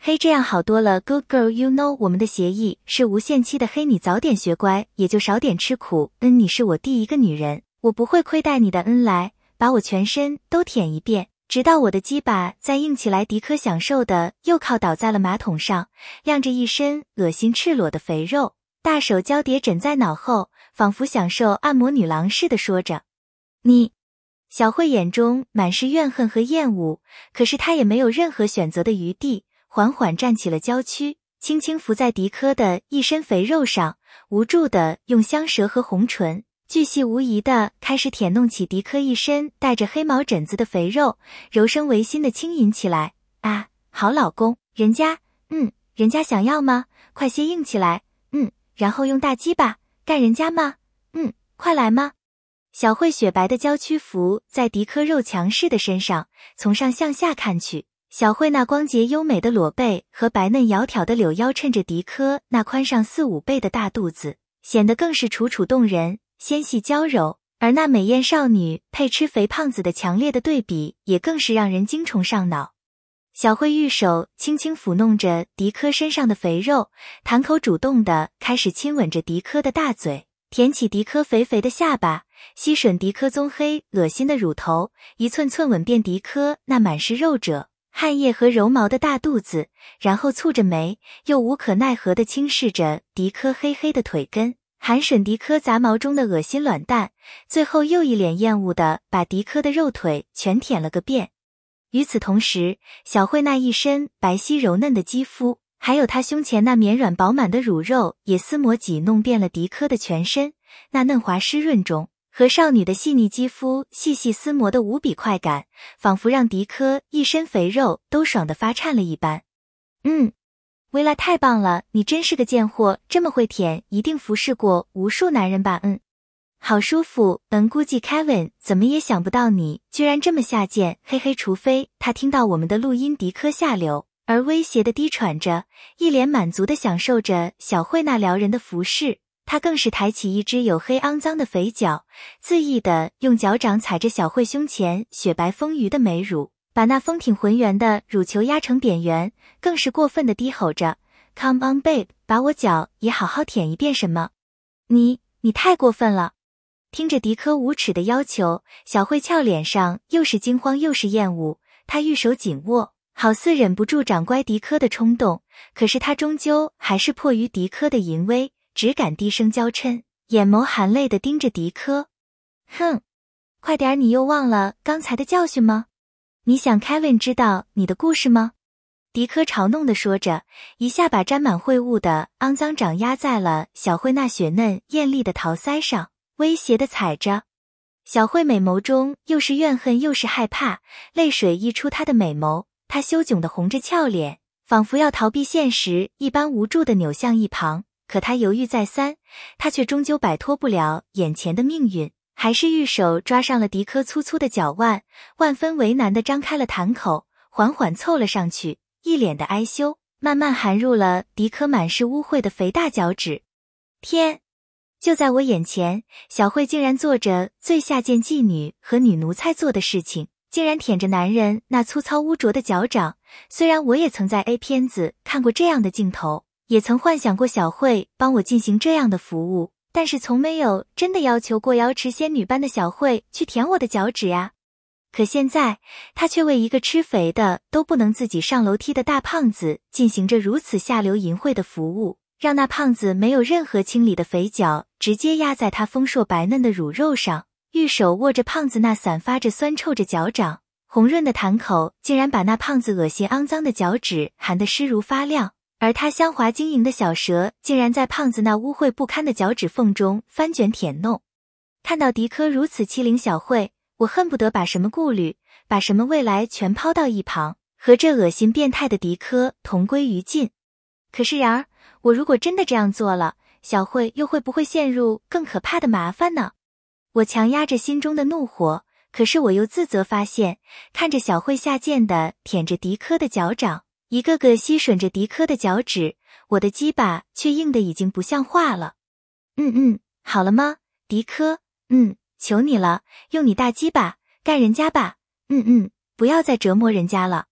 嘿，这样好多了 ，Good girl, you know， 我们的协议是无限期的。嘿，你早点学乖，也就少点吃苦。嗯，你是我第一个女人，我不会亏待你的。嗯，来，把我全身都舔一遍，直到我的鸡巴再硬起来。迪科享受的又靠倒在了马桶上，晾着一身恶心赤裸的肥肉，大手交叠枕在脑后，仿佛享受按摩女郎似的说着：“你。”小慧眼中满是怨恨和厌恶，可是她也没有任何选择的余地。缓缓站起了娇躯，轻轻伏在迪科的一身肥肉上，无助地用香舌和红唇巨细无遗地开始舔弄起迪科一身带着黑毛疹子的肥肉，柔声违心地轻吟起来。啊，好老公，人家，嗯，人家想要吗？快些硬起来，嗯，然后用大鸡巴干人家吗？嗯，快来吗？小慧雪白的娇躯伏在迪科肉强势的身上，从上向下看去。小慧那光洁优美的裸背和白嫩窈窕的柳腰衬着迪科那宽上四五倍的大肚子，显得更是楚楚动人，纤细娇柔，而那美艳少女配吃肥胖子的强烈的对比，也更是让人精虫上脑。小慧玉手轻轻抚弄着迪科身上的肥肉，弹口主动地开始亲吻着迪科的大嘴，舔起迪科肥肥的下巴，吸吮迪科棕黑恶心的乳头，一寸寸吻遍迪科那满是肉褶、汗液和柔毛的大肚子，然后蹙着眉，又无可奈何地轻视着迪科黑黑的腿根，含吮迪科杂毛中的恶心卵蛋，最后又一脸厌恶地把迪科的肉腿全舔了个遍。与此同时，小慧那一身白皙柔嫩的肌肤，还有她胸前那绵软饱满的乳肉，也撕磨挤弄遍了迪科的全身，那嫩滑湿润中和少女的细腻肌肤细细撕磨的无比快感，仿佛让迪科一身肥肉都爽得发颤了一般。嗯，薇拉太棒了，你真是个贱货，这么会舔，一定服侍过无数男人吧？嗯，好舒服。嗯，估计 Kevin 怎么也想不到你居然这么下贱，嘿嘿，除非他听到我们的录音。迪科下流而威胁的低喘着，一脸满足地享受着小慧那撩人的服饰。他更是抬起一只黝黑肮脏的肥脚，恣意地用脚掌踩着小慧胸前雪白丰腴的美乳，把那丰挺浑圆的乳球压成扁圆，更是过分地低吼着 Come on babe， 把我脚也好好舔一遍。什么？你你太过分了。听着迪科无耻的要求，小慧俏脸上又是惊慌又是厌恶，她玉手紧握，好似忍不住掌掴迪科的冲动，可是她终究还是迫于迪科的淫威，只敢低声娇嗔，眼眸含泪地盯着迪科。哼，快点，你又忘了刚才的教训吗？你想 Kevin 知道你的故事吗？迪科嘲弄地说着，一下把沾满秽物的肮脏掌压在了小慧那雪嫩艳丽的桃腮上，威胁地踩着。小慧美眸中又是怨恨又是害怕，泪水溢出她的美眸，她羞窘地红着俏脸，仿佛要逃避现实一般无助地扭向一旁。可他犹豫再三，他却终究摆脱不了眼前的命运，还是玉手抓上了迪科粗粗的脚腕，万分为难地张开了痰口，缓缓凑了上去，一脸的哀羞，慢慢含入了迪科满是污秽的肥大脚趾。天！就在我眼前，小慧竟然做着最下贱妓女和女奴才做的事情，竟然舔着男人那粗糙污浊的脚掌。虽然我也曾在 A 片子看过这样的镜头，也曾幻想过小慧帮我进行这样的服务，但是从没有真的要求过瑶池仙女般的小慧去舔我的脚趾呀。可现在，她却为一个吃肥的都不能自己上楼梯的大胖子进行着如此下流淫秽的服务，让那胖子没有任何清理的肥脚直接压在他丰硕白嫩的乳肉上，玉手握着胖子那散发着酸臭着脚掌，红润的痰口竟然把那胖子恶心肮脏的脚趾含得湿如发亮。而他香滑晶莹的小舌竟然在胖子那污秽不堪的脚趾缝中翻卷舔弄。看到迪科如此欺凌小慧，我恨不得把什么顾虑，把什么未来全抛到一旁，和这恶心变态的迪科同归于尽。可是然而，我如果真的这样做了，小慧又会不会陷入更可怕的麻烦呢？我强压着心中的怒火，可是我又自责发现，看着小慧下贱地舔着迪科的脚掌，一个个吸吮着迪科的脚趾，我的鸡巴却硬得已经不像话了。嗯嗯，好了吗，迪科？嗯，求你了，用你大鸡巴干人家吧。嗯嗯，不要再折磨人家了。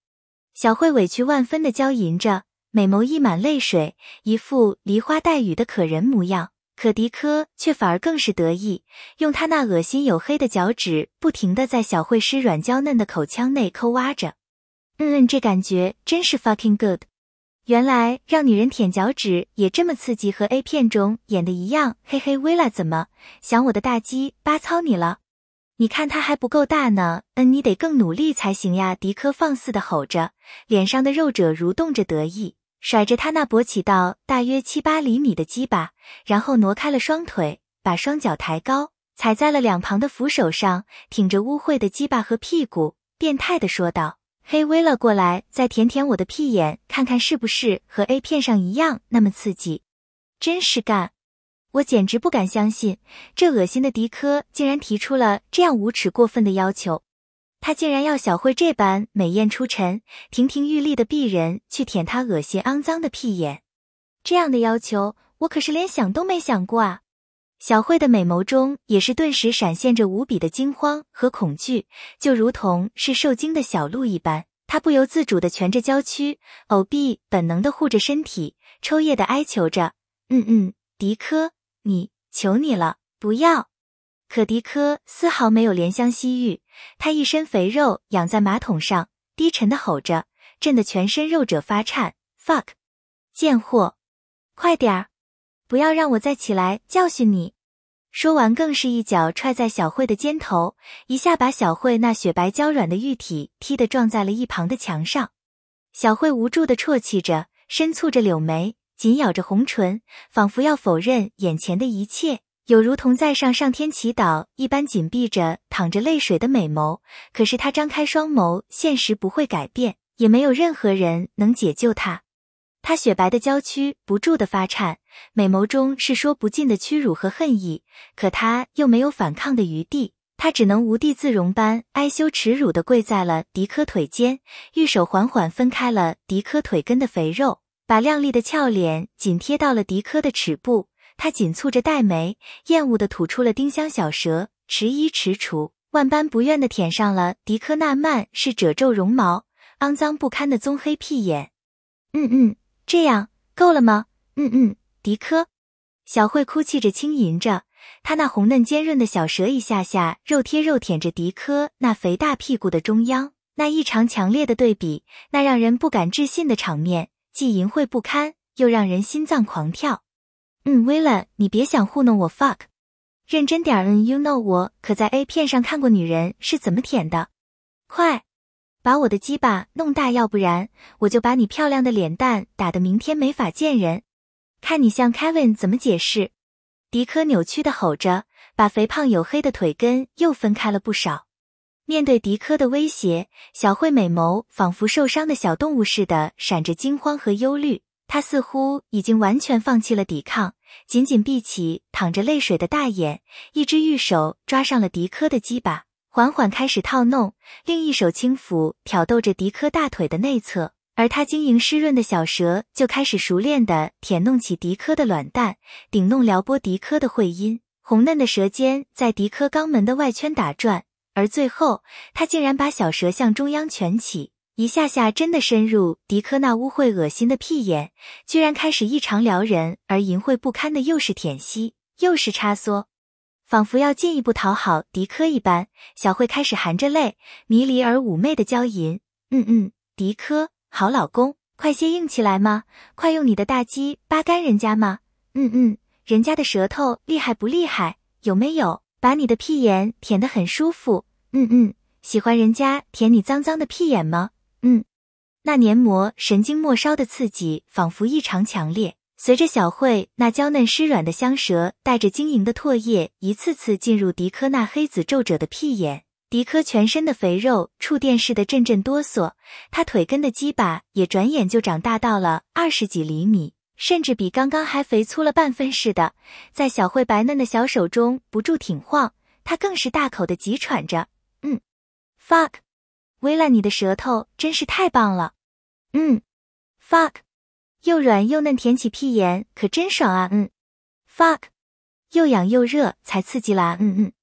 小慧委屈万分地娇吟着，美眸溢满泪水，一副梨花带雨的可人模样。可迪科却反而更是得意，用他那恶心黝黑的脚趾不停地在小慧湿软娇嫩的口腔内抠挖着。嗯嗯，这感觉真是 fucking good。原来让女人舔脚趾也这么刺激，和 A 片中演的一样。嘿嘿，薇拉怎么想我的大鸡巴操你了？你看它还不够大呢，嗯，你得更努力才行呀！迪科放肆地吼着，脸上的肉褶蠕动着得意，甩着他那勃起到大约七八厘米的鸡巴，然后挪开了双腿，把双脚抬高，踩在了两旁的扶手上，挺着污秽的鸡巴和屁股，变态地说道：嘿，薇拉，过来再舔舔我的屁眼，看看是不是和 A 片上一样那么刺激。真是干！我简直不敢相信，这恶心的迪科竟然提出了这样无耻过分的要求。他竟然要小慧这般美艳出尘、亭亭玉立的鄙人去舔他恶心肮脏的屁眼。这样的要求，我可是连想都没想过啊！小慧的美眸中也是顿时闪现着无比的惊慌和恐惧，就如同是受惊的小鹿一般，她不由自主地蜷着娇躯，藕臂本能地护着身体，抽噎地哀求着：嗯嗯，迪科，你，求你了，不要！可迪科丝毫没有怜香惜玉，他一身肥肉仰在马桶上，低沉地吼着，震得全身肉褶发颤。fuck， 贱货，快点儿，不要让我再起来教训你！说完更是一脚踹在小慧的肩头，一下把小慧那雪白娇软的玉体踢得撞在了一旁的墙上。小慧无助地啜泣着，深蹙着柳眉，紧咬着红唇，仿佛要否认眼前的一切，有如同在上上天祈祷一般紧闭着淌着泪水的美眸。可是他张开双眸，现实不会改变，也没有任何人能解救他。他雪白的娇躯不住地发颤，美眸中是说不尽的屈辱和恨意，可他又没有反抗的余地，他只能无地自容般哀羞耻辱地跪在了迪科腿间，玉手缓缓分开了迪科腿根的肥肉，把亮丽的俏脸紧贴到了迪科的齿部。他紧蹙着黛眉，厌恶地吐出了丁香小舌，迟疑迟蹰，万般不愿地舔上了迪科那漫是褶皱绒毛、肮脏不堪的棕黑屁眼。嗯嗯，这样够了吗？嗯嗯，迪科。小慧哭泣着轻吟着，她那红嫩尖润的小舌一下下肉贴肉舔着迪科那肥大屁股的中央，那异常强烈的对比，那让人不敢置信的场面，既淫秽不堪，又让人心脏狂跳。嗯，薇拉，你别想糊弄我 fuck。认真点，嗯 you know 我可在 A 片上看过女人是怎么舔的。快把我的鸡巴弄大，要不然我就把你漂亮的脸蛋打得明天没法见人。看你向 Kevin 怎么解释。迪科扭曲地吼着，把肥胖黝黑的腿根又分开了不少。面对迪科的威胁，小慧美眸仿佛受伤的小动物似的闪着惊慌和忧虑，她似乎已经完全放弃了抵抗，紧紧闭起淌着泪水的大眼，一只玉手抓上了迪科的鸡巴，缓缓开始套弄，另一手轻抚挑逗着迪科大腿的内侧，而他晶莹湿润的小舌就开始熟练地舔弄起迪科的卵蛋，顶弄撩拨迪科的会阴，红嫩的舌尖在迪科肛门的外圈打转，而最后他竟然把小舌向中央蜷起，一下下真的深入迪科那污秽恶心的屁眼，居然开始异常撩人而淫秽不堪的又是舔吸又是插缩，仿佛要进一步讨好迪科一般。小慧开始含着泪，迷离而妩媚的娇吟：嗯嗯，迪科，好老公，快些硬起来吗？快用你的大鸡扒干人家吗？嗯嗯，人家的舌头厉害不厉害？有没有把你的屁眼舔得很舒服？嗯嗯，喜欢人家舔你脏脏的屁眼吗？嗯，那黏膜神经末梢的刺激仿佛异常强烈，随着小慧那娇嫩湿软的香舌带着晶莹的唾液一次次进入迪科那黑紫皱褶的屁眼，迪科全身的肥肉触电似的阵阵哆嗦，他腿根的鸡巴也转眼就长大到了二十几厘米，甚至比刚刚还肥粗了半分似的，在小慧白嫩的小手中不住挺晃，他更是大口的急喘着。嗯 fuck， 薇拉，你的舌头真是太棒了。嗯 fuck， 又软又嫩，舔起屁眼可真爽啊。嗯 fuck， 又痒又热才刺激啦。嗯嗯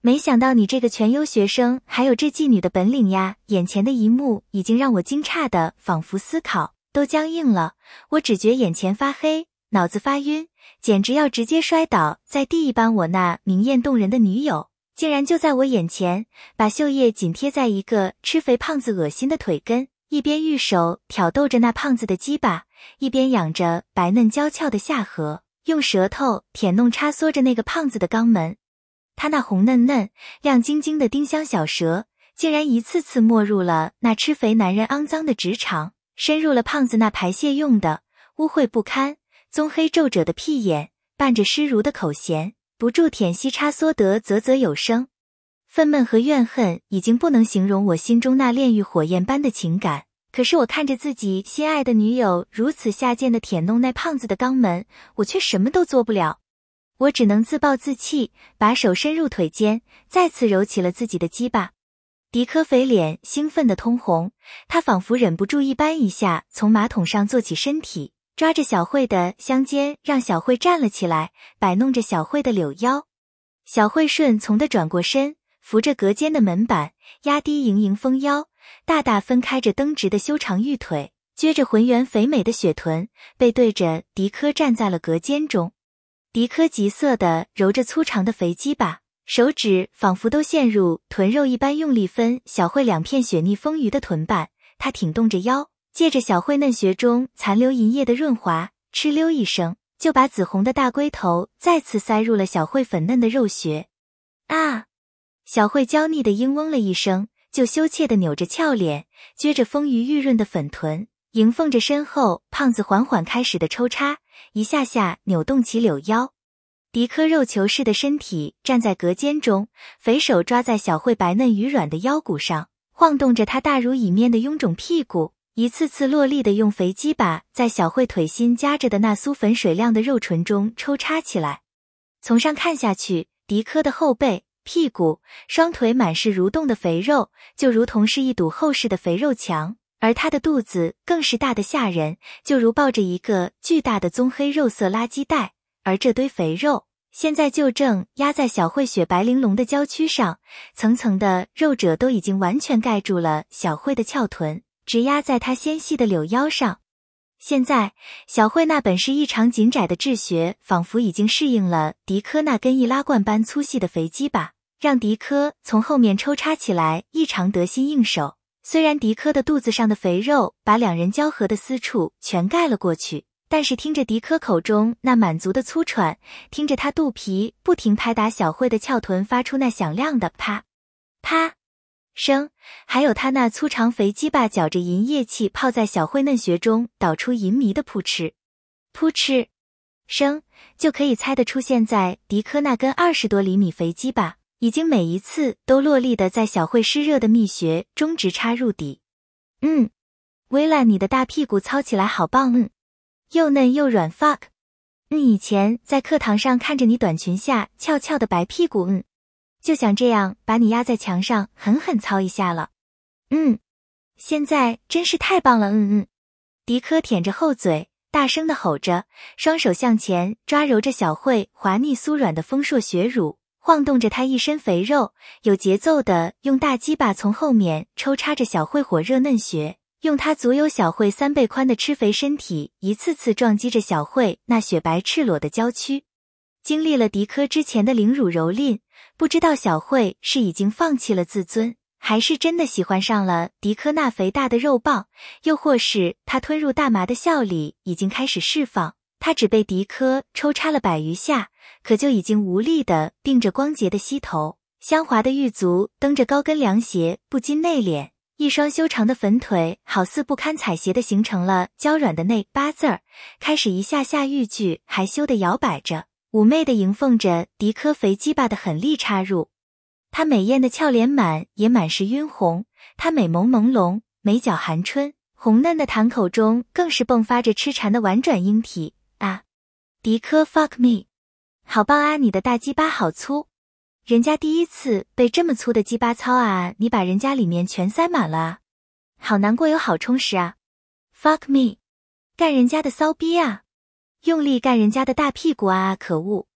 没想到你这个全优学生还有这妓女的本领呀！眼前的一幕已经让我惊诧的仿佛思考都僵硬了，我只觉眼前发黑，脑子发晕，简直要直接摔倒在地一般。我那明艳动人的女友竟然就在我眼前，把秀叶紧贴在一个吃肥胖子恶心的腿根，一边玉手挑逗着那胖子的鸡巴，一边仰着白嫩娇俏的下颌，用舌头舔弄插缩着那个胖子的肛门。他那红嫩嫩、亮晶晶的丁香小舌，竟然一次次没入了那吃肥男人肮脏的直肠，深入了胖子那排泄用的、污秽不堪、棕黑皱褶的屁眼，伴着湿如的口弦，不住舔吸插缩得啧啧有声。愤懑和怨恨已经不能形容我心中那炼狱火焰般的情感，可是我看着自己心爱的女友如此下贱的舔弄那胖子的肛门，我却什么都做不了。我只能自暴自弃，把手伸入腿间，再次揉起了自己的鸡巴。迪科肥脸兴奋得通红，他仿佛忍不住一般一下从马桶上坐起身体，抓着小慧的香肩，让小慧站了起来，摆弄着小慧的柳腰。小慧顺从地转过身，扶着隔间的门板，压低盈盈丰腰，大大分开着蹬直的修长玉腿，撅着浑圆肥美的雪臀，背对着迪科站在了隔间中。迪科急色地揉着粗长的肥鸡巴，手指仿佛都陷入臀肉一般用力分小慧两片雪腻丰腴的臀瓣，他挺动着腰，借着小慧嫩穴中残留银液的润滑，哧溜一声就把紫红的大龟头再次塞入了小慧粉嫩的肉穴。啊！小慧娇腻地嘤嗡了一声，就羞怯地扭着俏脸，撅着丰腴玉润的粉臀，迎奉着身后胖子缓缓开始的抽插，一下下扭动起柳腰。迪科肉球似的身体站在隔间中，肥手抓在小慧白嫩鱼软的腰骨上，晃动着她大如蚁面的臃肿屁股，一次次落力地用肥鸡巴在小慧腿心夹着的那酥粉水亮的肉唇中抽插起来。从上看下去，迪科的后背、屁股、双腿满是蠕动的肥肉，就如同是一堵厚实的肥肉墙，而他的肚子更是大得吓人，就如抱着一个巨大的棕黑肉色垃圾袋，而这堆肥肉现在就正压在小慧雪白玲珑的娇躯上，层层的肉褶都已经完全盖住了小慧的翘臀，直压在她纤细的柳腰上。现在小慧那本是异常紧窄的质穴仿佛已经适应了迪科那根易拉罐般粗细的肥鸡巴，让迪科从后面抽插起来异常得心应手。虽然迪科的肚子上的肥肉把两人交合的私处全盖了过去，但是听着迪科口中那满足的粗喘，听着他肚皮不停拍打小慧的翘臀发出那响亮的啪啪声，还有他那粗长肥鸡巴搅着银液气泡在小慧嫩穴中导出淫迷的扑哧扑哧声，就可以猜得出现在迪科那根二十多厘米肥鸡巴已经每一次都落力的在小慧湿热的蜜穴中直插入底。嗯，薇拉，你的大屁股操起来好棒，嗯，又嫩又软 fuck。嗯，以前在课堂上看着你短裙下翘翘的白屁股，嗯，就想这样把你压在墙上狠狠操一下了。嗯，现在真是太棒了，嗯嗯。迪科舔着后嘴，大声地吼着，双手向前抓揉着小慧滑腻酥软的丰硕血乳，晃动着她一身肥肉，有节奏地用大鸡巴从后面抽插着小慧火热嫩穴，用她足有小慧三倍宽的吃肥身体一次次撞击着小慧那雪白赤裸的娇躯。经历了迪科之前的凌辱蹂躏，不知道小慧是已经放弃了自尊，还是真的喜欢上了迪科那肥大的肉棒，又或是他吞入大麻的效力已经开始释放，他只被迪科抽插了百余下，可就已经无力地并着光洁的膝头，香滑的玉足蹬着高跟凉鞋不禁内敛，一双修长的粉腿好似不堪踩鞋的形成了娇软的那八字儿，开始一下下欲拒害羞地摇摆着，妩媚地迎奉着迪科肥鸡巴的狠力插入。她美艳的俏脸满也满是晕红，她美眸朦胧，眉角含春，红嫩的潭口中更是迸发着痴缠的婉转莺啼啊！迪科 fuck me， 好棒啊，你的大鸡巴好粗，人家第一次被这么粗的鸡巴操啊，你把人家里面全塞满了啊，好难过又好充实啊。 fuck me， 干人家的骚逼啊，用力干人家的大屁股啊，可恶！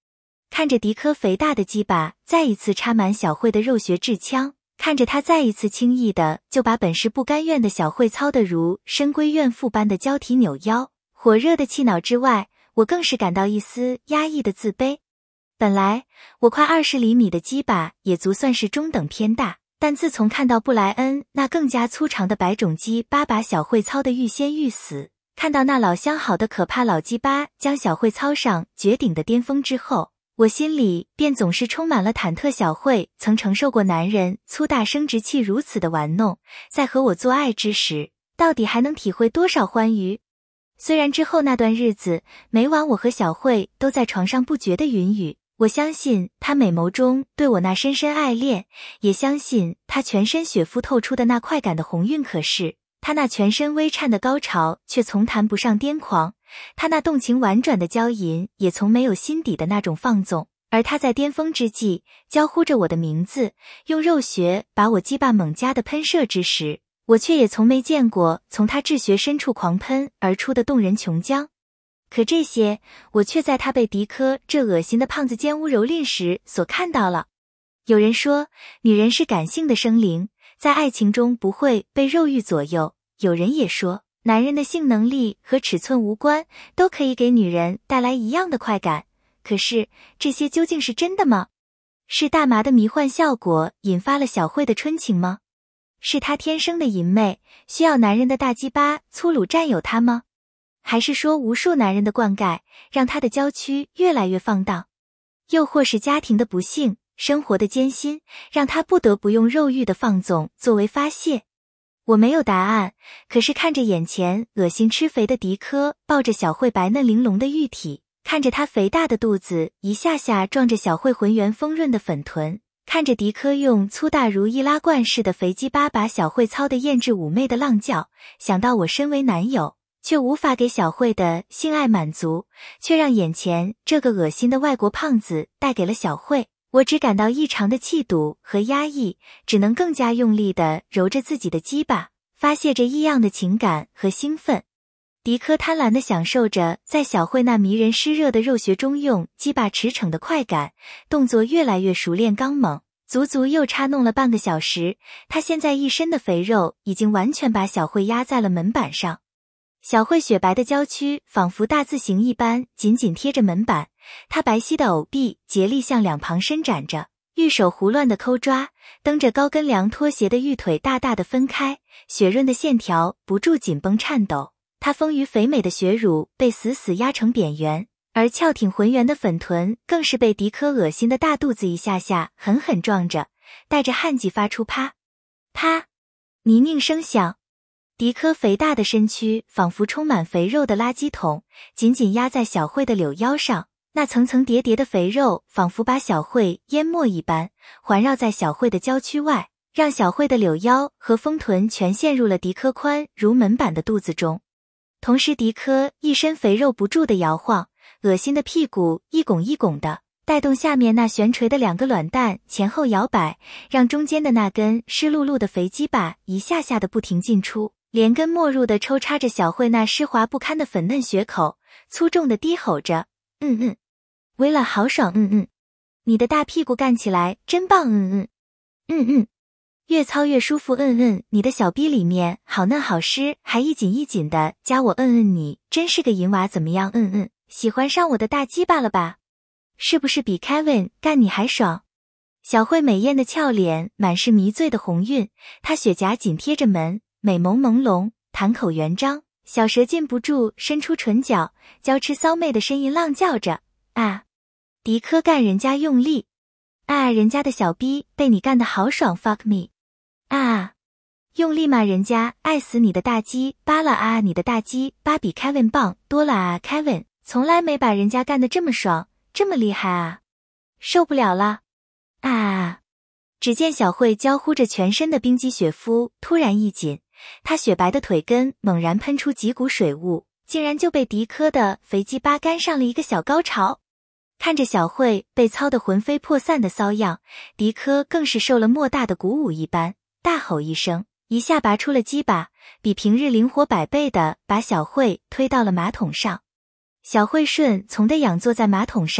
看着迪科肥大的鸡巴再一次插满小慧的肉穴至腔，看着他再一次轻易的就把本是不甘愿的小慧操得如深闺怨妇般的交体扭腰，火热的气恼之外，我更是感到一丝压抑的自卑。本来我快二十厘米的鸡巴也足算是中等偏大，但自从看到布莱恩那更加粗长的白种鸡巴把小慧操得欲仙欲死，看到那老相好的可怕老鸡巴将小慧操上绝顶的巅峰之后，我心里便总是充满了忐忑。小慧曾承受过男人粗大生殖器如此的玩弄，在和我做爱之时，到底还能体会多少欢愉？虽然之后那段日子，每晚我和小慧都在床上不绝的云雨，我相信她美眸中对我那深深爱恋，也相信她全身血肤透出的那快感的红晕，可是她那全身微颤的高潮却从谈不上癫狂，她那动情婉转的娇吟也从没有心底的那种放纵，而她在巅峰之际娇呼着我的名字，用肉穴把我鸡巴猛加的喷射之时，我却也从没见过从她至穴深处狂喷而出的动人琼浆。可这些我却在他被迪科这恶心的胖子奸污蹂躏时所看到了。有人说女人是感性的生灵，在爱情中不会被肉欲左右，有人也说男人的性能力和尺寸无关，都可以给女人带来一样的快感。可是这些究竟是真的吗？是大麻的迷幻效果引发了小慧的春情吗？是她天生的淫媚，需要男人的大鸡巴粗鲁占有她吗？还是说无数男人的灌溉让她的娇躯越来越放荡？又或是家庭的不幸，生活的艰辛，让她不得不用肉欲的放纵作为发泄？我没有答案，可是看着眼前恶心吃肥的迪科抱着小慧白嫩玲珑的玉体，看着她肥大的肚子一下下撞着小慧浑圆丰润的粉臀，看着迪科用粗大如易拉罐似的肥鸡巴把小慧操得艳质妩媚的浪叫，想到我身为男友却无法给小慧的性爱满足，却让眼前这个恶心的外国胖子带给了小慧，我只感到异常的气堵和压抑，只能更加用力地揉着自己的鸡巴，发泄着异样的情感和兴奋。迪科贪婪地享受着在小慧那迷人湿热的肉穴中用鸡巴驰骋的快感，动作越来越熟练刚猛，足足又插弄了半个小时，他现在一身的肥肉已经完全把小慧压在了门板上。小慧雪白的娇躯仿佛大字形一般紧紧贴着门板，她白皙的藕臂竭力向两旁伸展着，玉手胡乱的抠抓，蹬着高跟凉拖鞋的玉腿大大的分开，雪润的线条不住紧绷颤抖，她丰腴肥美的血乳被死死压成扁圆，而翘挺浑圆的粉臀更是被迪科恶心的大肚子一下下狠狠撞着，带着汗迹发出啪啪泥泞声响。迪科肥大的身躯仿佛充满肥肉的垃圾桶，紧紧压在小慧的柳腰上，那层层叠叠的肥肉仿佛把小慧淹没一般，环绕在小慧的娇躯外，让小慧的柳腰和丰臀全陷入了迪科宽如门板的肚子中。同时迪科一身肥肉不住地摇晃，恶心的屁股一拱一拱的，带动下面那悬垂的两个卵蛋前后摇摆，让中间的那根湿漉漉的肥鸡巴一下下的不停进出，连根没入的抽插着小慧那湿滑不堪的粉嫩血口，粗重的低吼着，嗯嗯，微了好爽，嗯嗯，你的大屁股干起来真棒，嗯嗯，嗯嗯，越操越舒服，嗯嗯，你的小逼里面好嫩好湿，还一紧一紧的加我，嗯嗯，你真是个淫娃，怎么样，嗯嗯，喜欢上我的大鸡巴了吧？是不是比 Kevin 干你还爽？小慧美艳的俏脸满是迷醉的红晕，她雪颊紧贴着门，美眸朦胧，潭口圆张，小舌禁不住伸出唇角，娇痴骚媚的呻吟浪叫着，啊！迪科干人家用力，啊！人家的小逼被你干得好爽 ，fuck me， 啊！用力骂人家，爱死你的大鸡巴了啊！你的大鸡巴比 Kevin 棒多了啊 ，Kevin 从来没把人家干得这么爽，这么厉害啊！受不了了，啊！只见小慧娇呼着全身的冰肌雪肤突然一紧，她雪白的腿根猛然喷出几股水雾，竟然就被迪科的肥鸡巴干上了一个小高潮。看着小慧被操得魂飞魄散的骚样，迪科更是受了莫大的鼓舞一般，大吼一声，一下拔出了鸡巴，比平日灵活百倍的把小慧推到了马桶上。小慧顺从地仰坐在马桶上，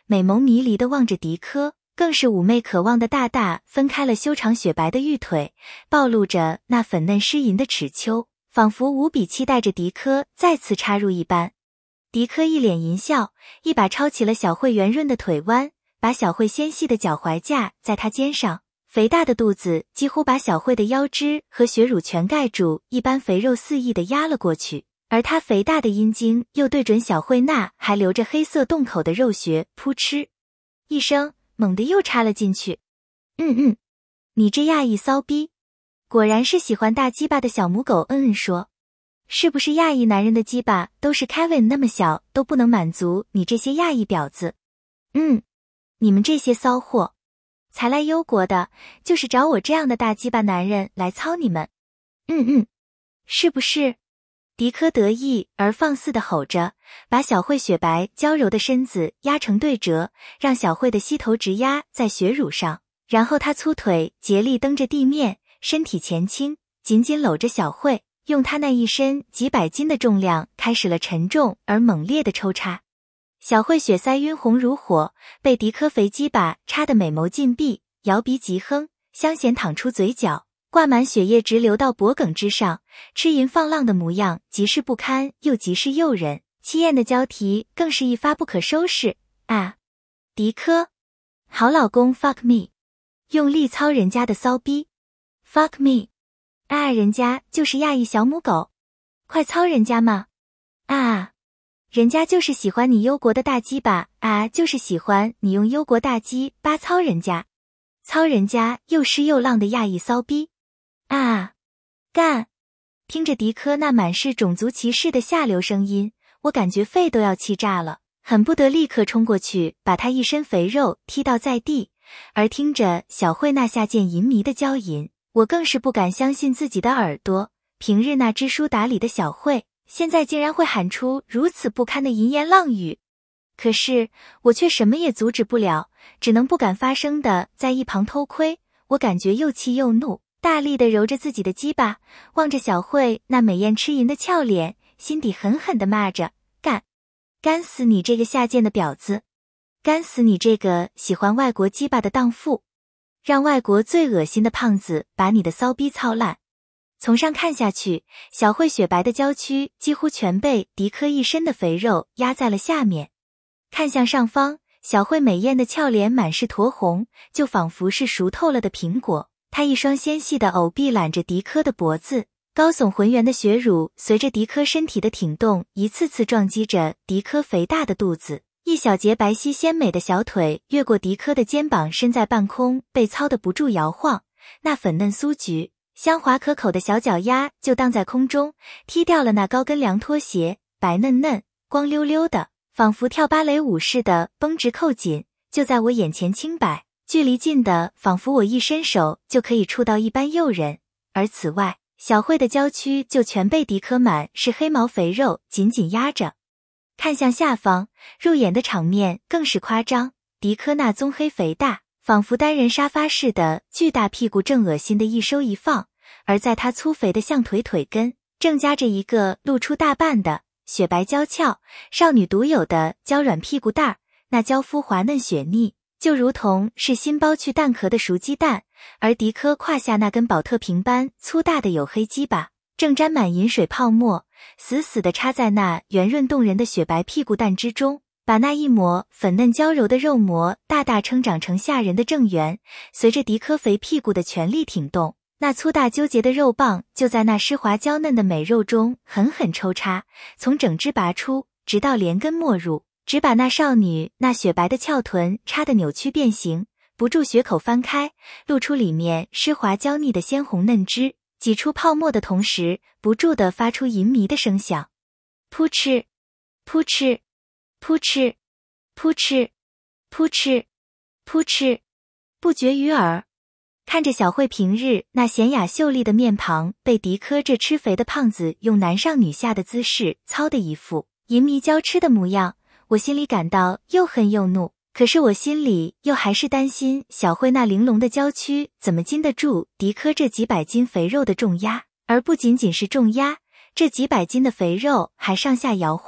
美眸迷离地望着迪科，更是妩媚可望的大大分开了修长雪白的玉腿，暴露着那粉嫩湿银的齿丘，仿佛无比期待着迪科再次插入一般。迪科一脸淫笑，一把抄起了小慧圆润的腿弯，把小慧纤细的脚踝架在她肩上，肥大的肚子几乎把小慧的腰肢和血乳全盖住，一般肥肉肆意地压了过去，而她肥大的阴茎又对准小慧那还留着黑色洞口的肉穴，扑哧一声猛地又插了进去。嗯嗯，你这亚裔骚逼，果然是喜欢大鸡巴的小母狗。嗯嗯说，是不是亚裔男人的鸡巴都是 Kevin 那么小都不能满足你这些亚裔婊子？嗯，你们这些骚货，才来忧国的，就是找我这样的大鸡巴男人来操你们。嗯嗯，是不是？迪科得意而放肆地吼着，把小慧雪白娇柔的身子压成对折，让小慧的膝头直压在血乳上，然后他粗腿竭力蹬着地面，身体前倾，紧紧搂着小慧，用他那一身几百斤的重量开始了沉重而猛烈的抽插。小慧血腮晕红如火，被迪科肥鸡巴插得美眸尽闭，摇鼻急哼，香涎淌出嘴角，挂满血液直流到脖颈之上，痴淫放浪的模样极是不堪又极是诱人，气焰的交替更是一发不可收拾。啊，迪科，好老公 fuck me， 用力操人家的骚逼 fuck me， 啊，人家就是亚裔小母狗，快操人家嘛！啊，人家就是喜欢你忧国的大鸡巴，啊，就是喜欢你用忧国大鸡巴操人家，操人家又湿又浪的亚裔骚逼。啊，干！听着迪科那满是种族歧视的下流声音，我感觉肺都要气炸了，恨不得立刻冲过去把他一身肥肉踢倒在地。而听着小慧那下贱淫迷的娇吟，我更是不敢相信自己的耳朵，平日那知书达理的小慧，现在竟然会喊出如此不堪的淫言浪语。可是我却什么也阻止不了，只能不敢发声的在一旁偷窥。我感觉又气又怒，大力地揉着自己的鸡巴，望着小慧那美艳痴淫的俏脸，心底狠狠地骂着：干！干死你这个下贱的婊子！干死你这个喜欢外国鸡巴的荡妇！让外国最恶心的胖子把你的骚逼操烂！从上看下去，小慧雪白的娇躯几乎全被迪科一身的肥肉压在了下面。看向上方，小慧美艳的俏脸满是酡红，就仿佛是熟透了的苹果。她一双纤细的藕臂揽着迪科的脖子，高耸浑圆的血乳随着迪科身体的挺动一次次撞击着迪科肥大的肚子，一小截白皙鲜美的小腿越过迪科的肩膀伸在半空，被操得不住摇晃，那粉嫩酥菊香滑可口的小脚丫就荡在空中，踢掉了那高跟凉拖鞋，白嫩嫩光溜溜的，仿佛跳芭蕾舞似的绷直扣紧，就在我眼前轻摆，距离近的仿佛我一伸手就可以触到一般诱人。而此外，小慧的娇躯就全被迪科满是黑毛肥肉紧紧压着。看向下方，入眼的场面更是夸张，迪科那棕黑肥大仿佛单人沙发似的巨大屁股正恶心的一收一放，而在他粗肥的象腿腿根正夹着一个露出大半的雪白娇俏少女独有的娇软屁股蛋儿，那娇肤滑嫩雪腻，就如同是新剥去蛋壳的熟鸡蛋。而迪科胯下那根宝特瓶般粗大的黝黑鸡巴正沾满饮水泡沫，死死地插在那圆润动人的雪白屁股蛋之中，把那一抹粉嫩娇柔的肉膜大大撑长成吓人的正圆。随着迪科肥屁股的全力挺动，那粗大纠结的肉棒就在那湿滑娇嫩的美肉中狠狠抽插，从整只拔出，直到连根没入，只把那少女那雪白的翘臀插得扭曲变形，不住血口翻开，露出里面湿滑娇腻的鲜红嫩汁，挤出泡沫的同时，不住地发出淫靡的声响。扑哧，扑哧，扑哧，扑哧，扑哧，扑哧，不绝于耳。看着小慧平日那娴雅秀丽的面庞被迪科这吃肥的胖子用男上女下的姿势操的一副淫靡娇痴的模样，我心里感到又恨又怒，可是我心里又还是担心小慧那玲珑的娇躯怎么经得住迪科这几百斤肥肉的重压，而不仅仅是重压，这几百斤的肥肉还上下摇晃，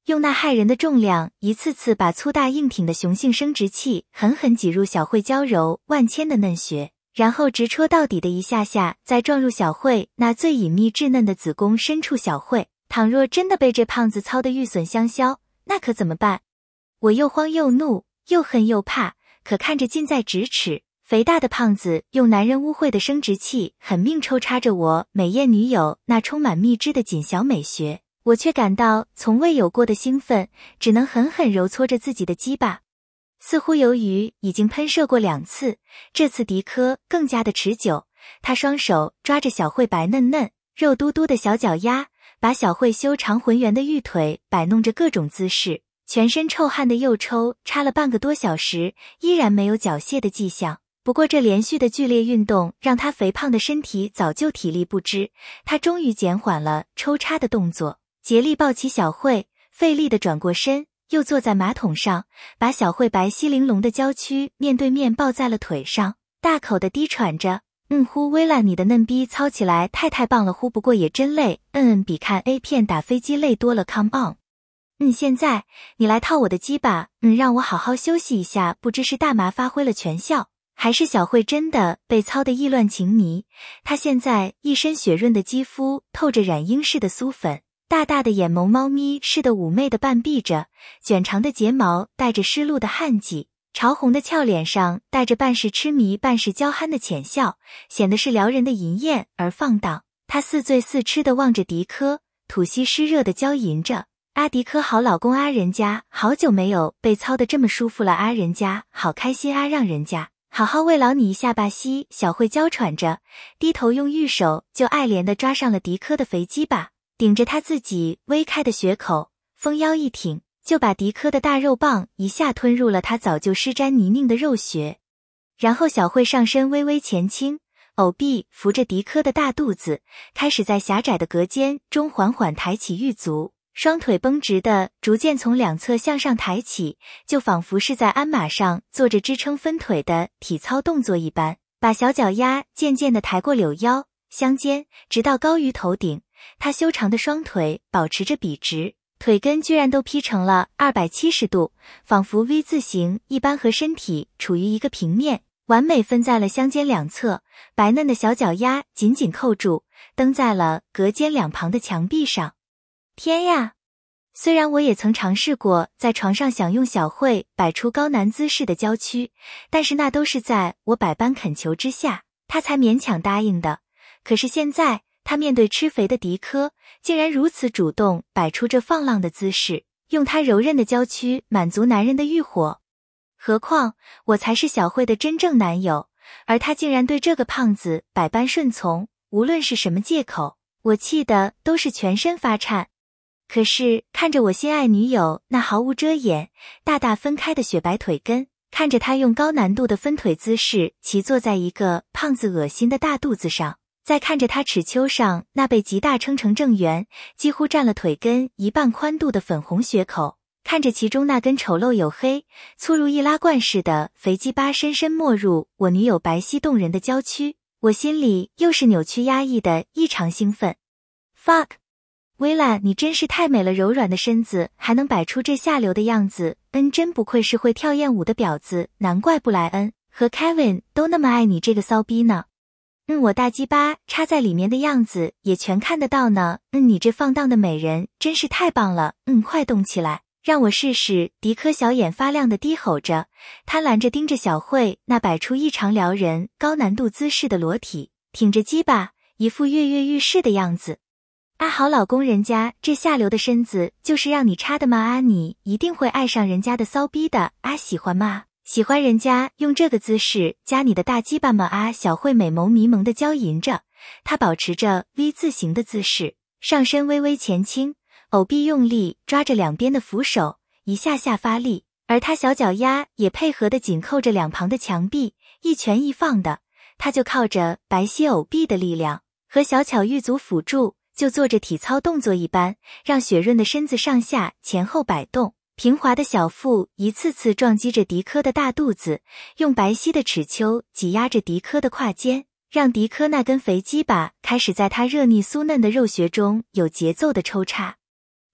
用那骇人的重量一次次把粗大硬挺的雄性生殖器狠狠挤入小慧娇柔万千的嫩穴，然后直戳到底的一下下再撞入小慧那最隐秘稚嫩的子宫深处。小慧倘若真的被这胖子操得欲损香消，那可怎么办？我又慌又怒，又恨又怕，可看着近在咫尺，肥大的胖子用男人污秽的生殖器狠命抽插着我美艳女友那充满蜜汁的紧小美穴，我却感到从未有过的兴奋，只能狠狠揉搓着自己的鸡巴。似乎由于已经喷射过两次，这次迪科更加的持久。他双手抓着小慧白嫩嫩、肉嘟嘟的小脚丫，把小慧修长浑圆的玉腿摆弄着各种姿势，全身臭汗的又抽插了半个多小时，依然没有缴械的迹象。不过这连续的剧烈运动让他肥胖的身体早就体力不支，他终于减缓了抽插的动作，竭力抱起小慧，费力地转过身，又坐在马桶上，把小慧白皙玲珑的娇躯面对面抱在了腿上，大口地低喘着，嗯呼，薇拉你的嫩逼操起来太太棒了呼，不过也真累，嗯嗯，比看 A 片打飞机累多了 come on。 嗯，现在你来套我的鸡吧，嗯，让我好好休息一下，不知是大麻发挥了全效，还是小慧真的被操得意乱情迷。她现在一身雪润的肌肤透着染樱似的酥粉，大大的眼眸猫咪似的妩媚的半闭着，卷长的睫毛带着湿漉的汗迹，潮红的俏脸上带着半是痴迷半是娇憨的浅笑，显得是撩人的淫艳而放荡。她似醉似痴地望着迪科，吐息湿热地娇吟着，阿迪科好老公啊，人家好久没有被操得这么舒服了啊，人家好开心啊，让人家好好慰劳你一下吧。西小慧娇喘着，低头用玉手就爱怜地抓上了迪科的肥鸡巴，顶着他自己微开的血口，丰腰一挺，就把迪科的大肉棒一下吞入了他早就湿沾泥泞的肉穴。然后小慧上身微微前倾，藕臂扶着迪科的大肚子，开始在狭窄的隔间中缓缓抬起玉足，双腿绷直的逐渐从两侧向上抬起，就仿佛是在鞍马上做着支撑分腿的体操动作一般，把小脚丫渐渐地抬过柳腰、香肩，直到高于头顶。他修长的双腿保持着笔直，腿根居然都劈成了二百七十度，仿佛 V 字形一般，和身体处于一个平面，完美分在了香肩两侧，白嫩的小脚丫紧紧扣住，蹬在了隔间两旁的墙壁上。天呀！虽然我也曾尝试过在床上享用小慧摆出高难姿势的娇躯，但是那都是在我百般恳求之下，他才勉强答应的。可是现在他面对吃肥的迪科，竟然如此主动摆出这放浪的姿势，用他柔韧的娇躯满足男人的欲火。何况我才是小慧的真正男友，而他竟然对这个胖子百般顺从，无论是什么借口，我气得都是全身发颤。可是看着我心爱女友那毫无遮掩、大大分开的雪白腿根，看着他用高难度的分腿姿势骑坐在一个胖子恶心的大肚子上，再看着他齿丘上那被极大撑成正圆，几乎占了腿根一半宽度的粉红血口，看着其中那根丑陋黝黑、粗如易拉罐似的肥鸡巴深深没入我女友白皙动人的娇躯，我心里又是扭曲压抑的异常兴奋。fuck， 薇拉，你真是太美了，柔软的身子还能摆出这下流的样子，嗯，真不愧是会跳艳舞的婊子，难怪布莱恩和 Kevin 都那么爱你这个骚逼呢。嗯，我大鸡巴插在里面的样子也全看得到呢。嗯，你这放荡的美人真是太棒了。嗯，快动起来，让我试试。迪科小眼发亮的低吼着，贪婪着盯着小慧那摆出异常撩人高难度姿势的裸体，挺着鸡巴，一副跃跃欲试的样子。啊，好老公，人家这下流的身子就是让你插的吗？啊，你一定会爱上人家的骚逼的。啊，喜欢吗？喜欢人家用这个姿势夹你的大鸡巴吗？啊，小慧美眸迷蒙的娇吟着，她保持着 V 字形的姿势，上身微微前倾，藕臂用力抓着两边的扶手，一下下发力，而她小脚丫也配合的紧扣着两旁的墙壁，一拳一放的，她就靠着白皙藕臂的力量和小巧玉足辅助，就做着体操动作一般，让雪润的身子上下前后摆动，平滑的小腹一次次撞击着迪科的大肚子，用白皙的齿丘挤压着迪科的胯间，让迪科那根肥鸡巴开始在他热腻酥嫩的肉穴中有节奏的抽插。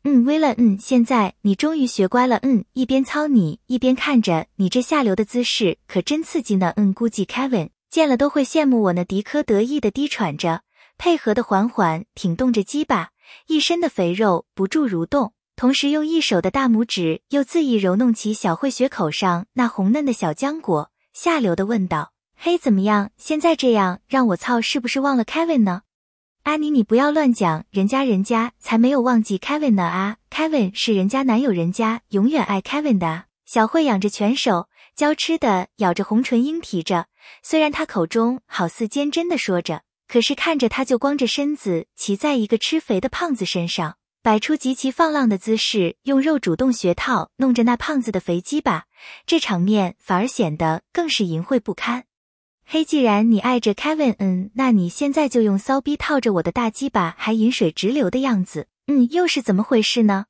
嗯，微了，嗯，现在你终于学乖了，嗯，一边操你，一边看着你这下流的姿势，可真刺激呢，嗯，估计 Kevin 见了都会羡慕我呢。迪科得意的低喘着，配合的缓缓挺动着鸡巴，一身的肥肉不住蠕动，同时用一手的大拇指又恣意揉弄起小慧雪口上那红嫩的小浆果，下流的问道：嘿，怎么样，现在这样让我操是不是忘了 Kevin 呢？阿妮，你不要乱讲，人家人家才没有忘记 Kevin 呢啊 ，Kevin 是人家男友，人家永远爱 Kevin 的啊。小慧仰着拳手，娇痴的咬着红唇莺啼着，虽然她口中好似坚贞的说着，可是看着她就光着身子骑在一个吃肥的胖子身上，摆出极其放浪的姿势，用肉主动穴套弄着那胖子的肥鸡巴，这场面反而显得更是淫秽不堪。嘿，既然你爱着 Kevin， 嗯，那你现在就用骚逼套着我的大鸡巴，还饮水直流的样子，嗯，又是怎么回事呢？